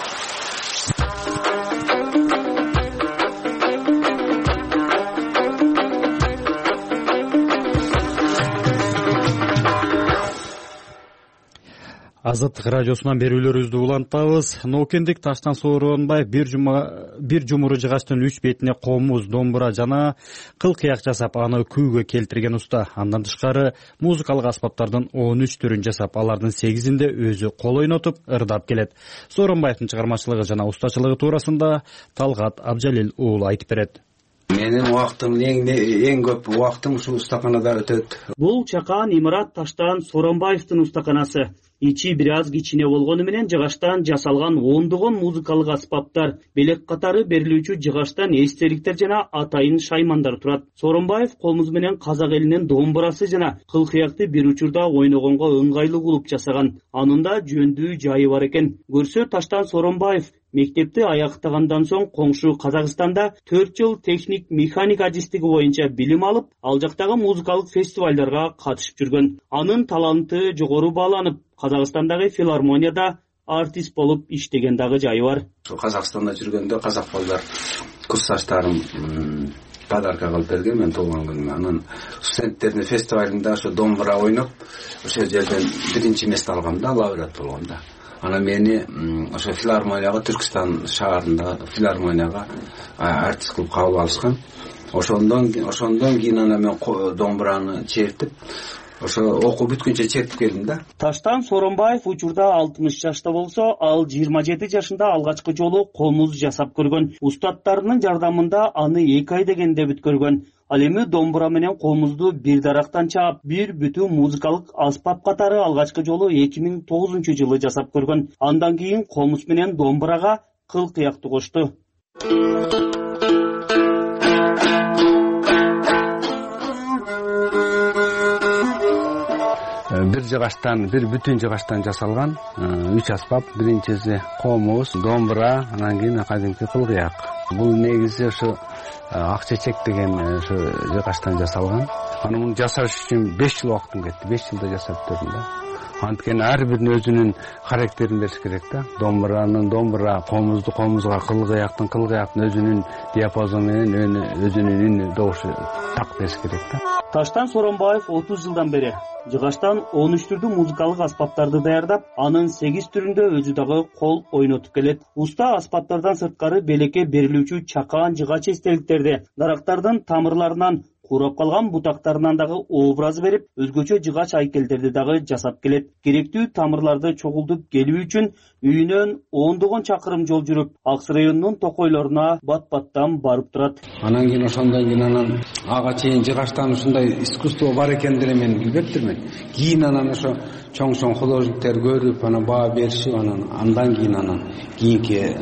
Азаттык радиосунан берүүлөрүбүздү улантабыз. Ноокендик Таштан Сооронбаев бир жума бир жумуру жыгачтын үч бетине комуз, домбура жана кыл кыяк жасап, аны күүгө келтирген уста. Андан тышкары музыкалык аспаптардын он үч түрүн жасап, алардын сегизинде өзү кол ойнотуп, ырдап келет. Сооронбаевдин чыгармачылыгы жана устачылыгы туурасында Талгат Абжалил уулу айтып берет. Менин убактым эң эң көп убактым ушул устаканада өтөт. Бул чакан имарат Таштан Сооронбаевдин устаканасы. Ичи бир аз кичине болгону менен жыгачтан жасалган ондогон музыкалык аспаптар, белек катары берилүүчү жыгачтан эстеликтер жана атайын шаймандар турат. Сооронбаев комуз менен казак элинин домбурасы жана кыл кыякты бир учурда ойногонго ыңгайлуу кылып жасаган. Анында жөндүү жайы бар экен. Көрсө Таштан Сооронбаев мектепти аяктагандан соң коңшу Казакстанда төрт жыл техник механик адистиги боюнча билим алып, ал жактагы музыкалык фестивалдарга катышып жүргөн. Анын таланты жогору бааланып, Казакстандагы филармонияда артист болуп иштеген дагы жайы бар. Казакстанда жүргөндө казак балдар курсташтарым подарка кылып берген мен туулган күнүмө. Анан студенттердин фестивалында ошо домбура ойноп, ошол жерден биринчи место алгам да, лауреат болгом да. Анан мени ошо филармонияга, Түркстан шаарында филармонияга артист кылып кабыл алышкан. Ошондон ошондон кийин анан мен домбураны чертип, ошо окуу бүткүнчө чертип келдим да. Таштан Сооронбаев учурда алтымыш жашта болсо, ал жыйырма жети жашында алгачкы жолу комуз жасап көргөн. Устаттарынын жардамында аны эки ай дегенде бүткөргөн. Ал эми домбура менен комузду бир дарактан чаап, бир бүтүн музыкалык аспап катары алгачкы жолу эки миң тогузунчу жылы жасап көргөн. Андан кийин комуз менен домбурага кыл кыякты кошту. Бир жыгачтан, бир бүтүн жыгачтан жасалган үч аспап. Биринчиси комуз, домбура, анан кийин кадимки кыл кыяк. Бул негизи ошо ак чечек деген ошо жыгачтан жасалган. Аны муну жасаш үчүн беш жыл убактым кетти. беш жылда жасап бердим да. Анткени ар биринин өзүнүн характерин бериш керек да. Домбуранын домбура, комузду комузга, кыл кыяктын кыл кыяктын өзүнүн диапазону менен өзүнүн үн добушу так бериш керек да. Таштан Сооронбаев отуз жылдан бери жыгачтан он үч түрдүү музыкалык аспаптарды даярдап, анын сегиз түрүндө өзү дагы кол ойнотуп келет. Уста аспаптардан сырткары белекке берилүүчү чакан жыгач эстеликтерди, дарактардын тамырларынан, курап калган бутактарынан дагы образ берип, өзгөчө жыгач айкелдерди дагы жасап келет. Керектүү тамырларды чогултуп келүү үчүн үйүнөн ондогон чакырым жол жүрүп, Акс районунун токойлоруна бат-баттан барып турат. Анан кийин ошондон кийин анан ага чейин жыгачтан ушундай искусство бар экендигин мен билбептирмин. Кийин анан ошо чоң-чоң художниктер көрүп, анан баа беришип, анан андан кийин анан кийинки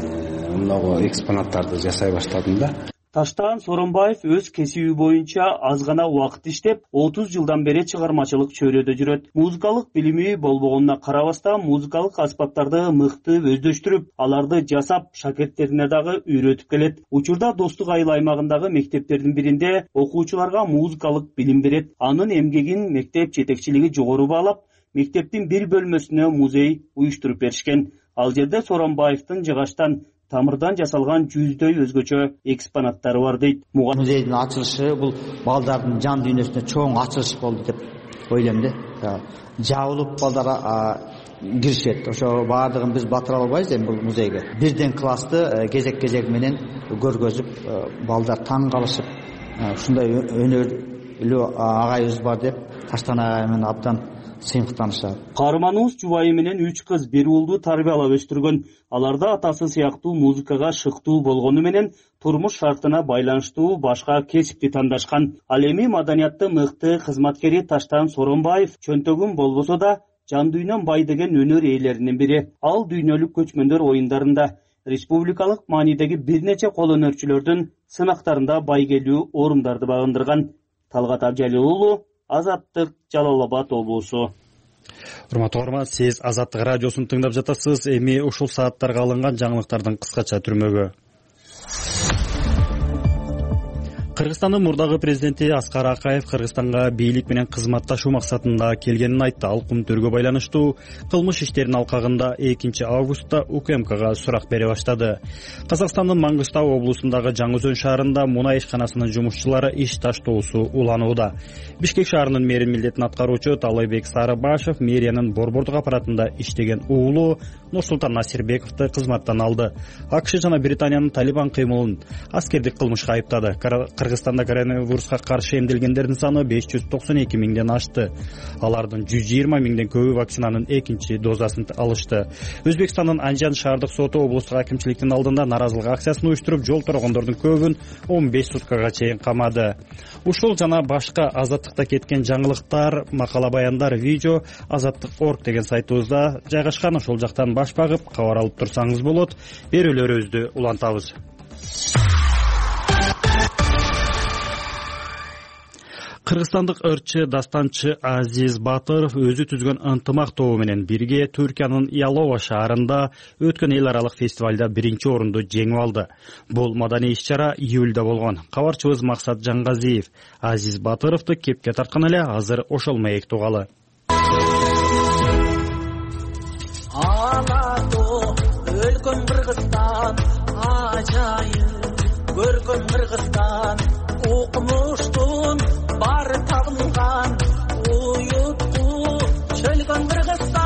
много экспонаттарды жасай баштадым да. Таштан Соронбаев өз кесиби боюнча аз гана убакыт иштеп, отуз жылдан бери чыгармачылык чөйрөдө жүрөт. Музыкалык билими болбогонуна карабастан, музыкалык аспаптарды мыкты өздөштүрүп, аларды жасап, шакирттерине дагы үйрөтүп келет. Учурда Достук айыл аймагындагы мектептердин биринде окуучуларга музыкалык билим берет. Анын эмгегин мектеп жетекчилиги жогору баалап, мектептин бир бөлмөсүнө музей уюштуруп беришкен. Ал жерде Соронбаевдин жыгачтан тамырдан жасалган жүздөй өзгөчө экспонаттары бар дейт. Музейдин ачылышы бул балдардын жан дүйнөсүнө чоң ачылыш болду деп ойлойм да. Жабылып балдар киришет. Ошо баардыгын биз батыра албайбыз эми бул музейге. Бирден класты кезек-кезек менен көргөзүп, балдар таң калышып, ушундай өнөрлүү агайыбыз бар деп Таштан агай менен абдан сыймыктанышат. Каарманыбыз жубайы менен үч кыз, бир уулду тарбиялап өстүргөн. Аларда атасы сыяктуу музыкага шыктуу болгону менен турмуш шартына байланыштуу башка кесипти тандашкан. Ал эми маданиятты мыкты кызматкери Таштан Соронбаев чөнтөгүн болбосо да жан дүйнөм бай деген өнөр ээлеринин бири. Ал дүйнөлүк көчмөндөр оюндарында, республикалык маанидеги бир нече кол өнөрчүлөрдүн сынактарында байгелүү орундарды багындырган. Талгат Абжалил уулу, Азаттык, Жалал Абад облусу. Урматтуу көрөрман, сиз Азаттык радиосун тыңдап жатасыз. Эми ушул сааттарга алынган жаңылыктардын кыскача түрмөгү. Кыргызстандын мурдагы президенти Аскар Акаев Кыргызстанга бийлик менен кызматташуу максатында келгенин айтты. Ал Кумтөргө байланыштуу кылмыш иштеринин алкагында экинчи августта УКМКга сурак бере баштады. Казакстандын Маңгыстау облусундагы Жаңы Өзөн шаарында мунай ишканасынын жумушчулары иш таштоосу уланууда. Бишкек шаарынын мэрин милдетин аткаруучу Талайбек Сарыбашев мэриянын борбордук аппаратында иштеген уулу Нурсултан Насирбековду кызматтан алды. АКШ жана Британиянын Талибан кыймылын аскердик кылмышка айыптады. Кыргызстанда коронавируска каршы эмделгендердин саны беш жүз токсон эки миңден ашты. Алардын жүз жыйырма миңден көбү вакцинанын экинчи дозасын алышты. Өзбекстандын Анжан шаардык соту облустук акимчиликтин алдында наразылык акциясын уюштуруп, жол торгондордун көбүн он беш суткага чейин камады. Ушул жана башка Азаттыкта кеткен жаңылыктар, макала баяндар, видео азаттык точка орг деген сайтыбызда жайгашкан. Ошол жактан баш багып кабар алып турсаңыз болот. Берүүлөрүбүздү улантабыз. Кыргызстандык ырчы, дастанчы Азиз Батыров өзү түзгөн ынтымак тобу менен бирге Түркиянын Ялова шаарында өткөн эл аралык фестивалда биринчи орунду жеңип алды. Бул маданий иш-чара июлда болгон. Кабарчыбыз Максат Жаңгазиев Азиз Батыровду кепке тарткан эле, азыр ошол маек тугалы. Өлкөм Кыргызстан, ажайып көркөм Кыргызстан, окумуштун бары табылган, уюттуу чөлгөн Кыргызстан.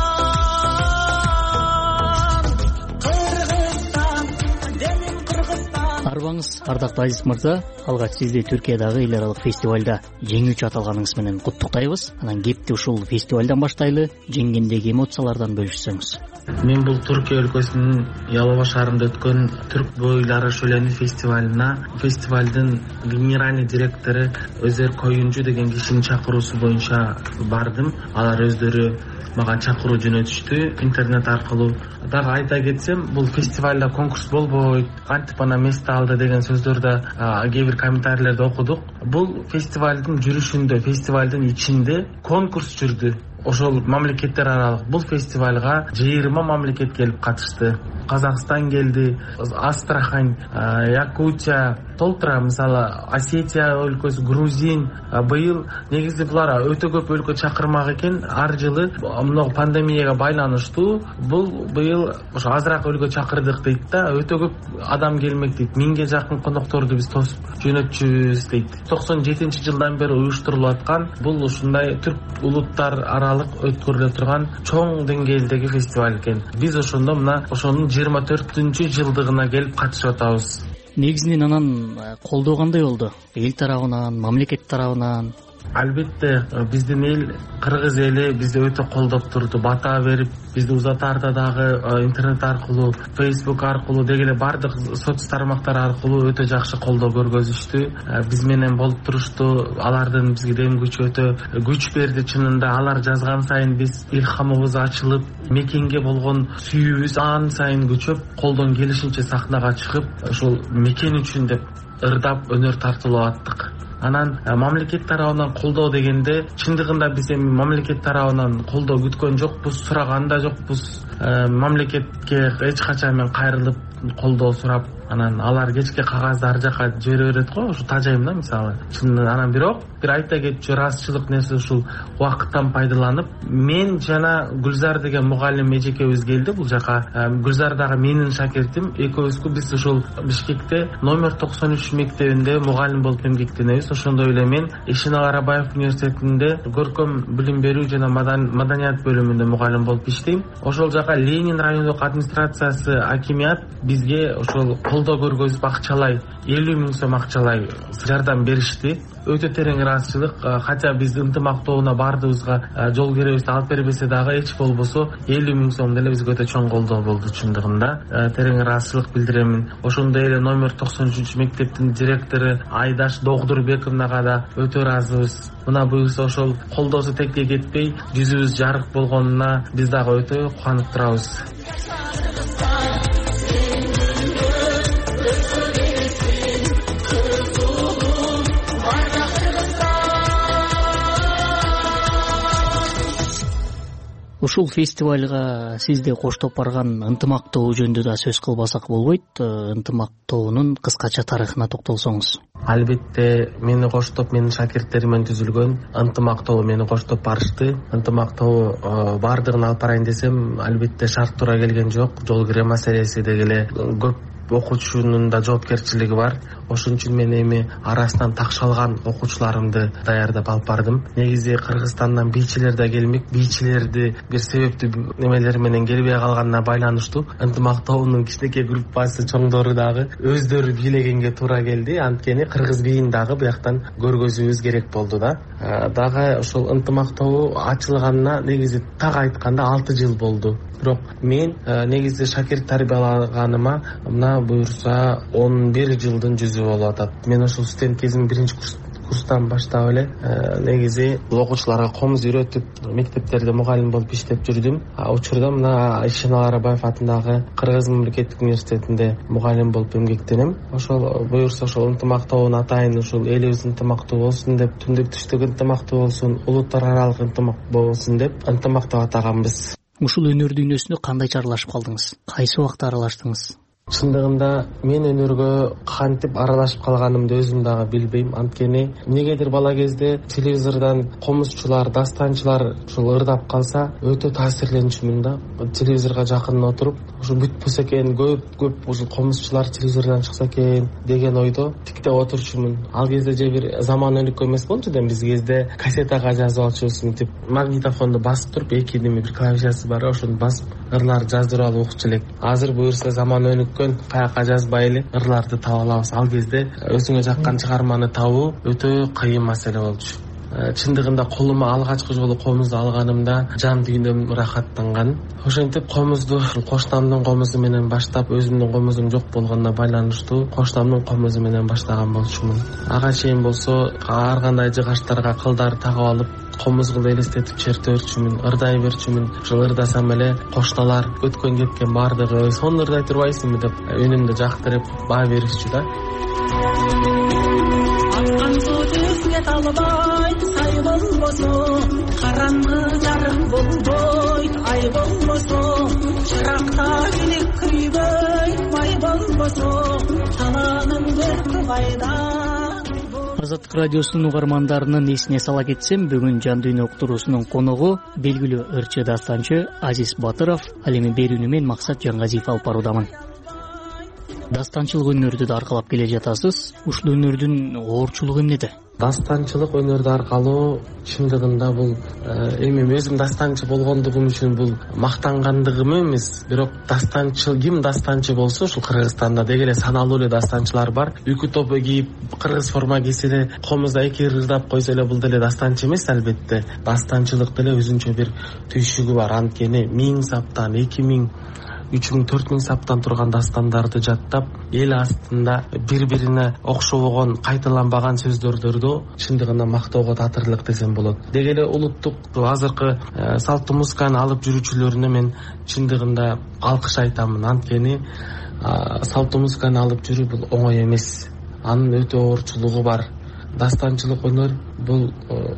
Кыргызстан, деним Кыргызстан. Арбаңыз, ардактуу Азиз мырза, алгач сизди Түркиядагы эл аралык фестивалда жеңүүчү аталганыңыз менен куттуктайбыз. Анан кепти ушул фестивалдан баштайлы, жеңгендеги эмоциялардан бөлүшсөңүз. Мен бул Түркия өлкөсүнүн Ялова шаарында өткөн Түрк бойлары шөлөнү фестивалына фестивалдын генеральный директору Өзөр Коюнчу деген кишинин чакыруусу боюнча бардым. Алар өздөрү мага чакыруу жөнөтүштү интернет аркылуу. Дагы айта кетсем, бул фестивалда конкурс болбойт, кантип ана место алды деген сөздөрдө кээ бир комментарийлерди окудук. Бул фестивалдын жүрүшүндө, фестивалдын ичинде конкурс жүрдү. Ошол мамлекеттер аралык бул фестивалга жыйырма мамлекет келип катышты. Казакстан келди, Астрахань, Якутия, толтура, мисалы Осетия өлкөсү, Грузин. Быйыл негизи булар өтө көп өлкө чакырмак экен. Ар жылы мына пандемияга байланыштуу бул быйыл ошо азыраак өлкө чакырдык дейт да. Өтө көп адам келмек дейт. Миңге жакын конокторду биз тосуп жөнөтчүбүз дейт. токсон жетинчи жылдан бери уюштурулуп аткан бул ушундай түрк улуттар аралык өткөрүлө турган чоң деңгээлдеги фестиваль экен. Биз ошондо мына ошонун жыйырма төртүнчү жылдыгына келип катышып атабыз. Негизинен анан колдоо кандай болду? Эл тарабынан, мамлекет тарабынан? Албетте биздин эл, кыргыз эли бизди өтө колдоп турду, бата берип, бизди Узатарда дагы интернет аркылуу, Facebook аркылуу деги эле бардык соц тармактар аркылуу өтө жакшы колдоо көргөзүштү. Биз менен болуп турушту, алардын бизге дем күчү өтө күч берди. Чынында алар жазган сайын биз илхамыбыз ачылып, мекенге болгон сүйүүбүз ан сайын күчөп, колдон келишинче сахнага чыгып, ошол мекен үчүн деп ырдап өнөр тартуулап аттык. Анан мамлекет тарабынан колдоо дегенде чындыгында биз эми мамлекет тарабынан колдоо күткөн жокпуз, сураган да жокпуз. Мамлекетке эч качан мен кайрылып колдоо сурап, анан алар кечке кагазды ар жака жибере берет го, ушу тажайм да мисалы. Чын анан бирок бир айта кетчү ырасчылык нерсе ушул убакыттан пайдаланып, мен жана Гүлзар деген мугалим эжекебиз келди бул жака. Гүлзар дагы менин шакиртим. Экөөбүзгө биз ушул Бишкекте номер токсон үч мектебинде мугалим болуп эмгектенебиз. Ошондой эле мен Ишенал Арабаев университетинде көркөм билим берүү жана маданият бөлүмүндө мугалим болуп иштейм. Ошол жака Ленин райондук администрациясы, акимият бизге ошол колдоо көргөзүп акчалай элүү миң сом акчалай жардам беришти. Өтө терең ыраазычылык, хотя биз ынтымактооуна бардыгыбызга жол керебизди алып бербесе дагы эч болбосо элүү миң сом деле бизге өтө чоң колдоо болду. Чындыгында терең ыраазычылык билдиремин. Ошондой эле номер токсон үчүнчү мектептин директору Айдаш Догдурбековнага да өтө ыраазыбыз. Мына буюрса ошол колдоосу текке кетпей жүзүбүз жарык болгонуна биз дагы өтө кубанып турабыз. Ушул фестивалга сизди коштоп барган ынтымактоо жөнүндө да сөз кылбасак болбойт. Ынтымактоонун кыскача тарыхына токтолсоңуз. Албетте мени коштоп, менин шакирттеримен түзүлгөн ынтымактоо мени коштоп барышты. Ынтымактоо бардыгын алып барайын десем, албетте шарт туура келген жок. Жол кире маселеси деги эле көп окуучунун да жоопкерчилиги бар. Ошон үчүн мен эми арасынан такшалган окуучуларымды даярдап алып бардым. Негизи Кыргызстандан бийчилер да келмек. Бийчилерди бир себептүү немелер менен келбей калганына байланыштуу ынтымактоонун кичинекей группасы чоңдору дагы өздөрү бийлегенге туура келди. Анткени кыргыз бийин дагы бияктан көргөзүүбүз керек болду да. Дагы ошол ынтымактоо ачылганына негизи так айтканда алты жыл болду. Бирок мен негизи шакирт тарбиялаганыма мына буюрса он бир жылдын жүзү болуп атат. Мен ошол студент кезим биринчи курс курстан баштап эле негизи окуучуларга комуз үйрөтүп, мектептерде мугалим болуп иштеп жүрдүм. Учурда мына Ишенал Арабаев атындагы Кыргыз мамлекеттик университетинде мугалим болуп эмгектенем. Ошол буюрса ошол ынтымактоонун атайын ушул элибиз ынтымактуу болсун деп, түндүк түштүк ынтымактуу болсун, улуттар аралык ынтымак болсун деп ынтымактоо атаганбыз. Ушул өнөр дүйнөсүнө кандайча аралашып калдыңыз? Кайсы убакта аралаштыңыз? Чындыгында мен өнөргө кантип аралашып калганымды өзүм дагы билбейм. Анткени эмнегедир бала кезде телевизордон комузчулар, дастанчылар ушул ырдап калса өтө таасирленчүмүн да. Телевизорго жакын отуруп, ушу бүтпөсө экен, көп көп ушул комузчулар телевизордон чыкса экен деген ойдо тиктеп отурчумун. Ал кезде же бир заман өнүккөн эмес болчу да, биз кезде кассетага жазып алчубуз, мынтип магнитофонду басып туруп, эки неме бир клавишасы бар, ошону басып ырлар жаздырып алып укчу элек. Азыр буюрса заман өнүккөн, каяка жазбай эле ырларды таба алабыз. Ал кезде өзүңө жаккан чыгарманы табуу өтө кыйын маселе болчу. Чындыгында колума алгачкы жолу комузду алганымда жан дүйнөм рахаттанган. Ошентип комузду кошнамдын комузу менен баштап, өзүмдүн комузум жок болгонуна байланыштуу кошнамдын комузу менен баштаган болчумун. Ага чейин болсо ар кандай жыгачтарга кылдар тагып алып, комуз кылып элестетип черте берчүмүн, ырдай берчүмүн. Ошол ырдасам эле кошналар өткөн кеткен бардыгы сонун ырдай турбайсыңбы деп үнүмдү жактырып баа беришчү да. Аткан суу түзгө талбайт, сай болбосо, караңгы жарык болбойт, ай болбосо, чыракта билик күйбөйт, май болбосо, талаанын көркү кайда. Азаттык радиосунун угармандарынын эсине сала кетсем, бүгүн жан дүйнө уктуруусунун коногу белгилүү ырчы дастанчы Азиз Батыров, ал эми берүүнү мен Максат Жангазиев алып баруудамын. дастанчылык өнөрдү да аркалап келе жатасыз. Ушул өнөрдүн оорчулугу эмнеде? Дастанчылык өнөрдү аркалоо чындыгында бул эми өзүм дастанчы болгондугум үчүн бул мактангандыгым эмес, бирок дастанчы ким дастанчы болсо ушул Кыргызстанда деги эле саналуу эле дастанчылар бар. Үкү топу кийип, кыргыз форма кийсе эле, комузда эки ырдап койсо эле бул деле дастанчы эмес албетте. Дастанчылык деле өзүнчө бир түйшүгү бар. Анткени миң саптан, эки миң, үч миң, төрт миң саптан турган дастандарды жаттап, эл астында бири-бирине окшобогон, кайталанбаган сөздөрдү чындыгында мактоого татырлык десем болот. Деги эле улуттук азыркы салттуу музыканы алып жүрүүчүлөрүнө мен чындыгында алкыш айтамын. Анткени салттуу музыканы алып жүрүү бул оңой эмес. Анын өтө оорчулугу бар. Дастанчылык өнөр бул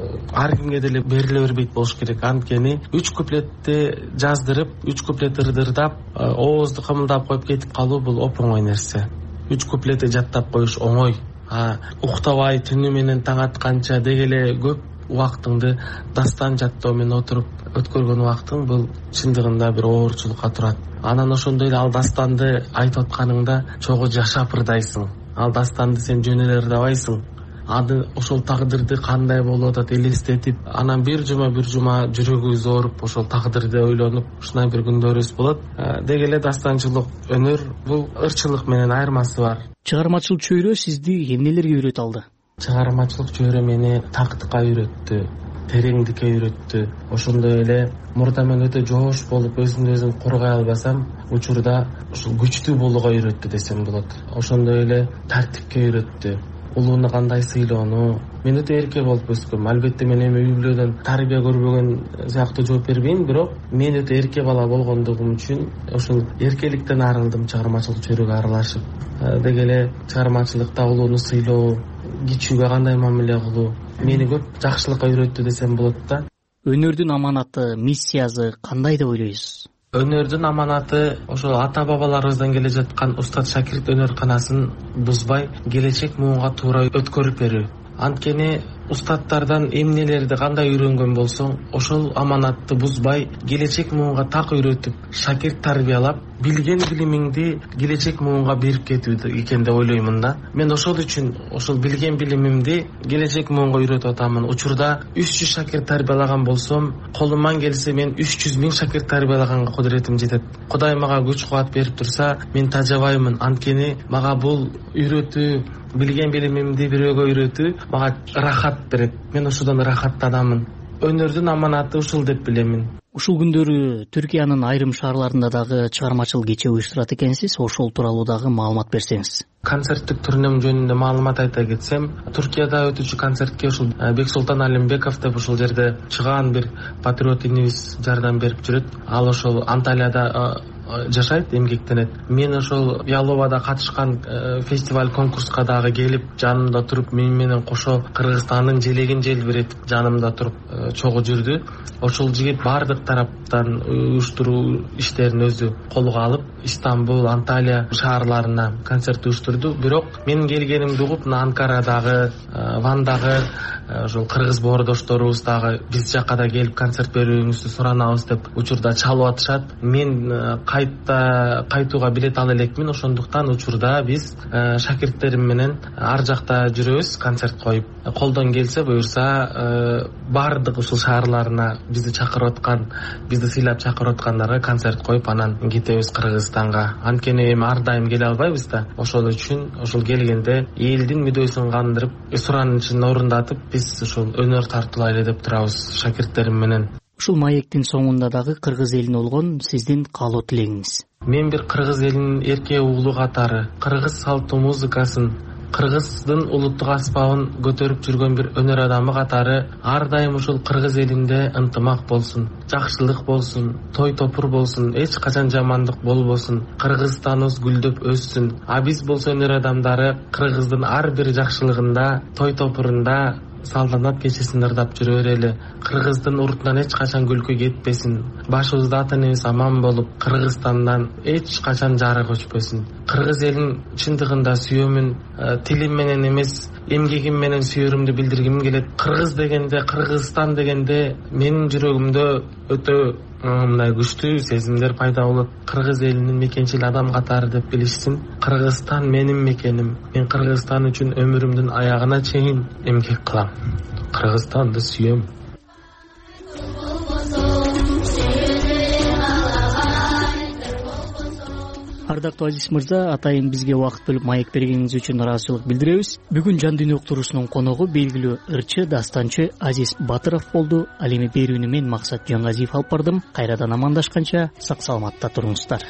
ар кимге деле бериле бербейт болуш керек. Анткени үч куплетти жаздырып, үч куплет ырдырдап, оозду кымылдап коюп кетип калуу бул оп-оңой нерсе. Үч куплетти жаттап коюш оңой. А уктабай түнү менен таң атканча деги эле көп убактыңды дастан жаттоо менен отуруп өткөргөн убактың бул чындыгында бир оорчулукка турат. Анан ошондой эле ал дастанды айтып атканыңда чогуу жашап ырдайсың. Ал дастанды сен жөн эле ырдабайсың. Аны ошол тагдырды кандай болуп атат элестетип, анан бир жума бир жума жүрөгүбүз ооруп ошол тагдырды ойлонуп ушундай бир күндөрүбүз болот. Деги эле дастанчылык өнөр бул ырчылык менен айырмасы бар. Чыгармачылык чөйрө сизди эмнелерге үйрөтө алды? Чыгармачылык чөйрө мени тактыкка үйрөттү, тереңдикке үйрөттү. Ошондой эле мурда мен өтө жоош болуп өзүмдү өзүм коргой албасам, учурда ушул күчтүү болууга үйрөттү десем болот. Ошондой эле тартипке үйрөттү. Улууну кандай сыйлоону. Мен өтө эрке болуп өскөм. Албетте мен эми үй бүлөдөн тарбия көрбөгөн сыяктуу жооп бербейм, бирок мен өтө эрке бала болгондугум үчүн ошол эркеликтен арылдым чыгармачылык чөйрөгө аралашып. Деги эле чыгармачылыкта улууну сыйлоо, кичүүгө кандай мамиле кылуу мени көп жакшылыкка үйрөттү десем болот да. Өнөрдүн аманаты, миссиясы кандай деп ойлойсуз? Өнөрдүн аманаты ошол ата бабаларыбыздан келе жаткан устат шакирт өнөрканасын бузбай, келечек муунга туура өткөрүп берүү. Анткени устаттардан эмнелерди кандай үйрөнгөн болсоң, ошол аманатты бузбай, келечек муунга так үйрөтүп, шакирт тарбиялап, билген билимиңди келечек муунга берип кетүү экен деп ойлоймун да. Мен ошол үчүн ошол билген билимимди келечек муунга үйрөтүп атамын. Учурда үч жүз шакирт тарбиялаган болсом, колуман келсе мен үч жүз миң шакирт тарбиялаганга кудуретим жетет. Кудай мага күч кубат берип турса, мен тажабаймын. Анткени мага бул үйрөтүү, билген билимимди бирөөгө үйрөтүү мага рахат берет. Мен ошодон рахаттанамын. Өнөрдүн аманаты ушул деп билемин. Ушул күндөрү Түркиянын айрым шаарларында дагы чыгармачыл кече уюштурат экенсиз, ошол тууралуу дагы маалымат берсеңиз. Концерттик турнем жөнүндө маалымат айта кетсем, Түркияда өтүүчү концертке ушул Бексултан Алимбеков деп ушул жерде чыгаан бир патриот инибиз жардам берип жүрөт. Ал ошол Анталияда жашайт, эмгектенет. Мен ошол Яловада катышкан фестиваль конкурска дагы келип, жанымда туруп, мен менен кошо Кыргызстандын желегин желбиретип, жанымда туруп чогуу жүрдү. Ошол жигит бардык тараптан уюштуруу иштерин өзү колго алып, Истанбул, Анталия шаарларына концерт уюштурду. Бирок менин келгенимди угуп, Анкарадагы, Вандагы ошол кыргыз боордошторубуз дагы биз жакка да келип концерт берүүңүздү суранабыз деп учурда чалып атышат. Мен кайта кайтууга билет ала элекмин. Ошондуктан учурда биз шакирттерим менен ар жакта жүрөбүз, концерт коюп. Колдон келсе буюрса бардык ушул шаарларына бизди чакырып аткан, бизди сыйлап чакырып аткандарга концерт коюп, анан кетебиз Кыргызстанга. Анткени эми ар дайым келе албайбыз да. Ошол үчүн ошол келгенде элдин мүдөөсүн кандырып, суранычын орундатып, биз ушул өнөр тартуулайлы деп турабыз шакирттерим менен. Ушул маектин соңунда дагы кыргыз элине болгон сиздин каалоо тилегиңиз? Мен бир кыргыз элинин эрке уулу катары кыргыз салттуу музыкасын, кыргыздын улуттук аспабын көтөрүп жүргөн бир өнөр адамы катары ар дайым ушул кыргыз элинде ынтымак болсун, жакшылык болсун, той топур болсун, эч качан жамандык болбосун, Кыргызстаныбыз гүлдөп өссүн. А биз болсо өнөр адамдары кыргыздын ар бир жакшылыгында, той топурунда салтанат кечесин ырдап жүрө берели. Кыргыздын уртунан эч качан күлкү кетпесин. Башыбызда ата энебиз аман болуп, Кыргызстандан эч качан жарык өчпөсүн. Кыргыз элин чындыгында сүйөмүн, тилим менен эмес, эмгегим менен сүйөрүмдү билдиргим келет. Кыргыз дегенде, Кыргызстан дегенде менин жүрөгүмдө өтө мындай күчтүү сезимдер пайда болот. Кыргыз элинин мекенчил адам катары деп билишсин. Кыргызстан менин мекеним. Мен Кыргызстан үчүн өмүрүмдүн аягына чейин эмгек кылам. Кыргызстанды сүйөм. Ардактуу Азиз мырза, атайын бизге убакыт бөлүп маек бергениңиз үчүн ыраазычылык билдиребиз. Бүгүн Жан дүйнө уктуруусунун коногу белгилүү ырчы, дастанчы Азиз Батыров болду. Ал эми берүүнү мен Максат Жаңазиев алып бардым. Кайрадан амандашканча сак саламатта туруңуздар.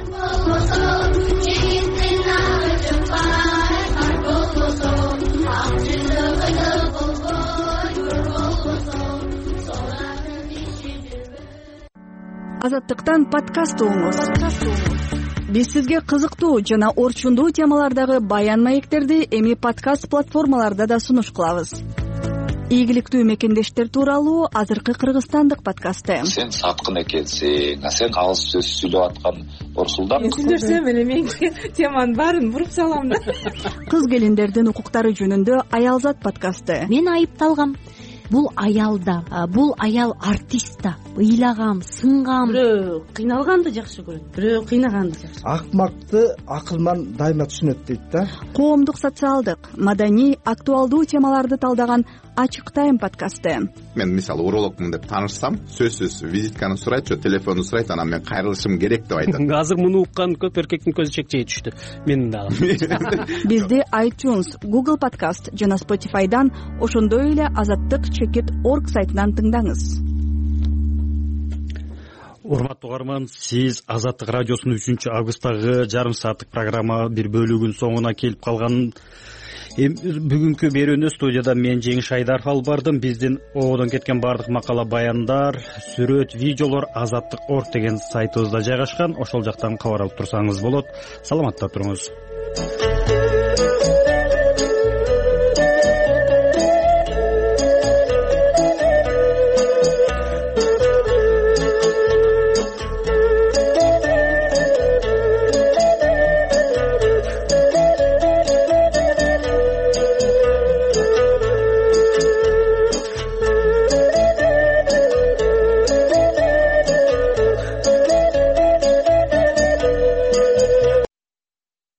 Азаттыктан подкаст угуңуз. Биз сизге кызыктуу жана орчундуу темалардагы баян маектерди эми подкаст платформаларда да сунуш кылабыз. Ийгиликтүү мекендештер тууралуу азыркы кыргызстандык подкасты. Сен саткын экенсиң, сен калыс сөз сүйлөп аткан Орсулдан. Сиздерсе мен менин теманын баарын буруп салам да. Кыз келиндердин укуктары жөнүндө Аялзат подкасты. Мен айыпталгам. Бул аял да, бул аял артист да. Ыйлагам, сынгам. Бирөө кыйналганды жакшы көрөт, бирөө кыйнаганды жакшы. Акмакты акылман дайыма түшүнөт дейт да. Коомдук, социалдык, маданий, актуалдуу темаларды талдаган Ачык тайм подкасты. Мен мисалы урологмун деп таанышсам, сөзсүз визитканы сурайт, же телефонду сурайт, анан мен кайрылышым керек деп айтат. Азыр муну уккан көп эркектин көзү чекчей түштү. Менин дагы. Бизди iTunes, Google Podcast жана Spotify'дан, ошондой эле азаттык чекит точка орг сайтынан тыңдаңыз. Урматтуу угарман, сиз Азаттык радиосунун үчүнчү августтагы жарым сааттык программа бир бөлүгүнүн соңуна келип калган. Бүгүнкү берүүнү студияда мен Жеңиш Айдаров алып бардым. Биздин оодон кеткен бардык макала, баяндар, сүрөт, видеолор азаттык точка орг деген сайтыбызда жайгашкан. Ошол жактан кабар алып турсаңыз болот. Саламатта туруңуз.